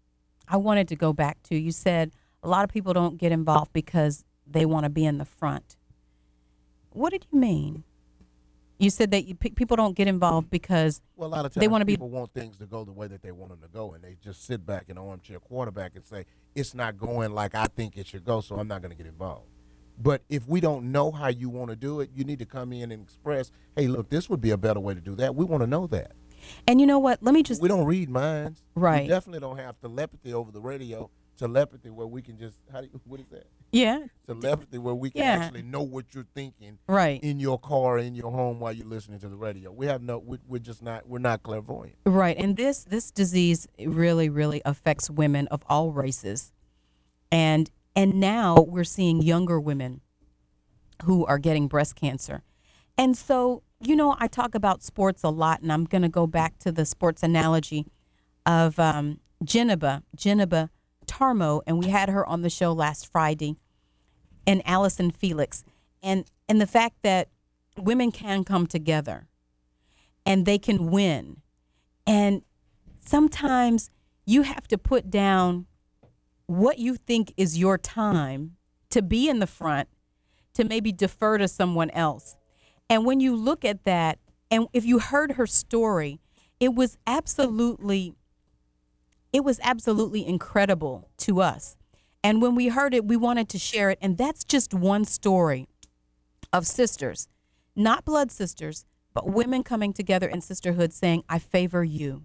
I wanted to go back to, you said a lot of people don't get involved because they want to be in the front. What did you mean? You said that you, pe- people don't get involved because Well, a lot of times they want to be. people want things to go the way that they want them to go, and they just sit back in an armchair quarterback and say, it's not going like I think it should go, so I'm not going to get involved. But if we don't know how you want to do it, you need to come in and express, hey, look, this would be a better way to do that. We want to know that. And you know what? Let me just. We don't read minds. Right. We definitely don't have telepathy over the radio. Telepathy where we can just, how do you, what is that? Yeah. Telepathy where we can Yeah. actually know what you're thinking Right. in your car, in your home while you're listening to the radio. We have no, we, we're just not, we're not clairvoyant. Right. And this this disease really, really affects women of all races. And and now we're seeing younger women who are getting breast cancer. And so, you know, I talk about sports a lot, and I'm going to go back to the sports analogy of um, Geneba, Geneba Tarmo, and we had her on the show last Friday, and Allison Felix. And, and the fact that women can come together and they can win. And sometimes you have to put down what you think is your time to be in the front, to maybe defer to someone else. And when you look at that, and if you heard her story, it was absolutely, it was absolutely incredible to us. And when we heard it, we wanted to share it. And that's just one story of sisters, not blood sisters, but women coming together in sisterhood saying, I favor you.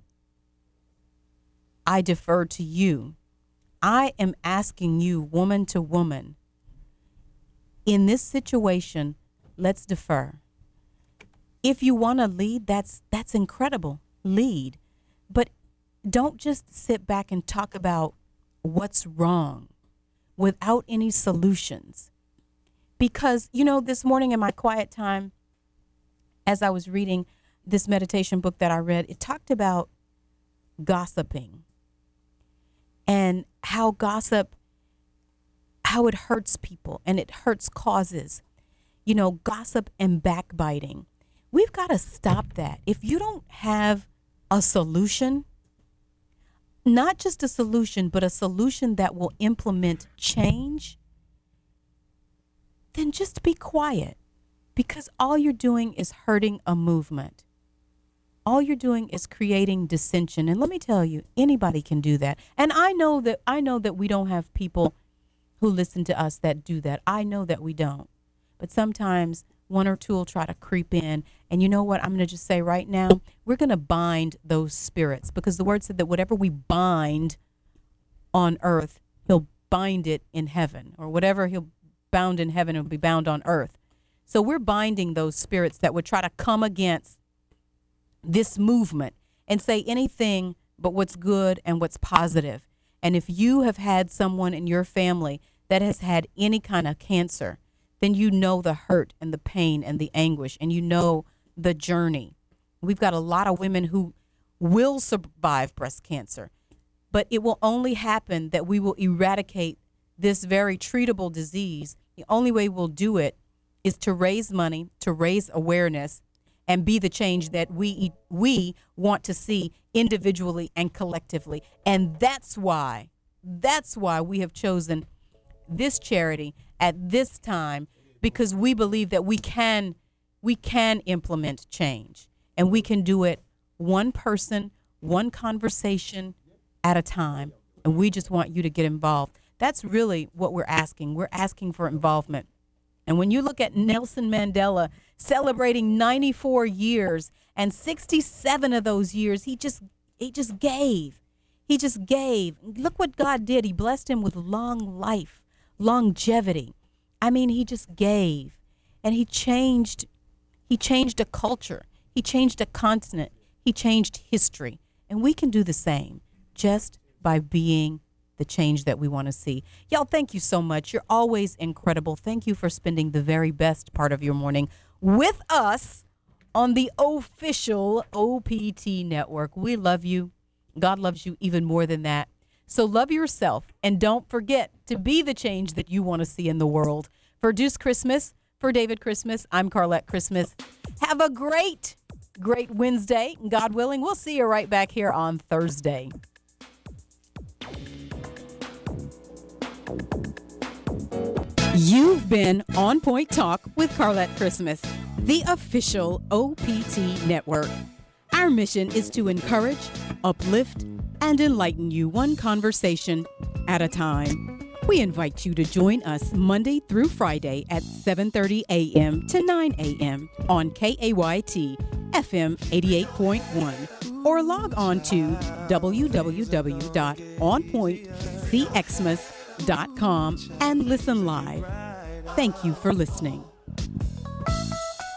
I defer to you. I am asking you, woman to woman, in this situation, let's defer. If you want to lead, that's that's incredible. Lead. But don't just sit back and talk about what's wrong without any solutions. Because, you know, this morning in my quiet time, as I was reading this meditation book that I read, it talked about gossiping and how gossip, how it hurts people and it hurts causes. You know, gossip and backbiting. We've got to stop that. If you don't have a solution, not just a solution, but a solution that will implement change, then just be quiet, because all you're doing is hurting a movement. All you're doing is creating dissension. And let me tell you, anybody can do that. And I know that I know that we don't have people who listen to us that do that. I know that we don't. But sometimes one or two will try to creep in. And you know what? I'm going to just say right now, we're going to bind those spirits, because the word said that whatever we bind on earth, he'll bind it in heaven, or whatever he'll bound in heaven will be bound on earth. So we're binding those spirits that would try to come against this movement and say anything but what's good and what's positive. And if you have had someone in your family that has had any kind of cancer, then you know the hurt and the pain and the anguish, and you know the journey. We've got a lot of women who will survive breast cancer, but it will only happen that we will eradicate this very treatable disease. The only way we'll do it is to raise money, to raise awareness, and be the change that we we want to see individually and collectively. And that's why, that's why we have chosen this charity at this time, because we believe that we can we can implement change, and we can do it one person, one conversation at a time. And we just want you to get involved. That's really what we're asking. We're asking for involvement. And when you look at Nelson Mandela celebrating ninety-four years, and sixty-seven of those years, he just he just gave. He just gave. Look what God did. He blessed him with long life, longevity. I mean, he just gave. And he changed he changed a culture. He changed a continent. He changed history. And we can do the same just by being the change that we want to see. Y'all, thank you so much. You're always incredible. Thank you for spending the very best part of your morning with us on the official O P T network. We love you. God loves you even more than that. So love yourself, and don't forget to be the change that you want to see in the world. For Deuce Christmas, for David Christmas, I'm Carlette Christmas. Have a great, great Wednesday. God willing, we'll see you right back here on Thursday. been On Point Talk with Carlette Christmas, the official O P T network. Our mission is to encourage, uplift, and enlighten you one conversation at a time. We invite you to join us Monday through Friday at seven thirty a.m. to nine a.m. on K A Y T F M eighty-eight point one, or log on to w w w dot on point c xmas dot com and listen live. Thank you for listening.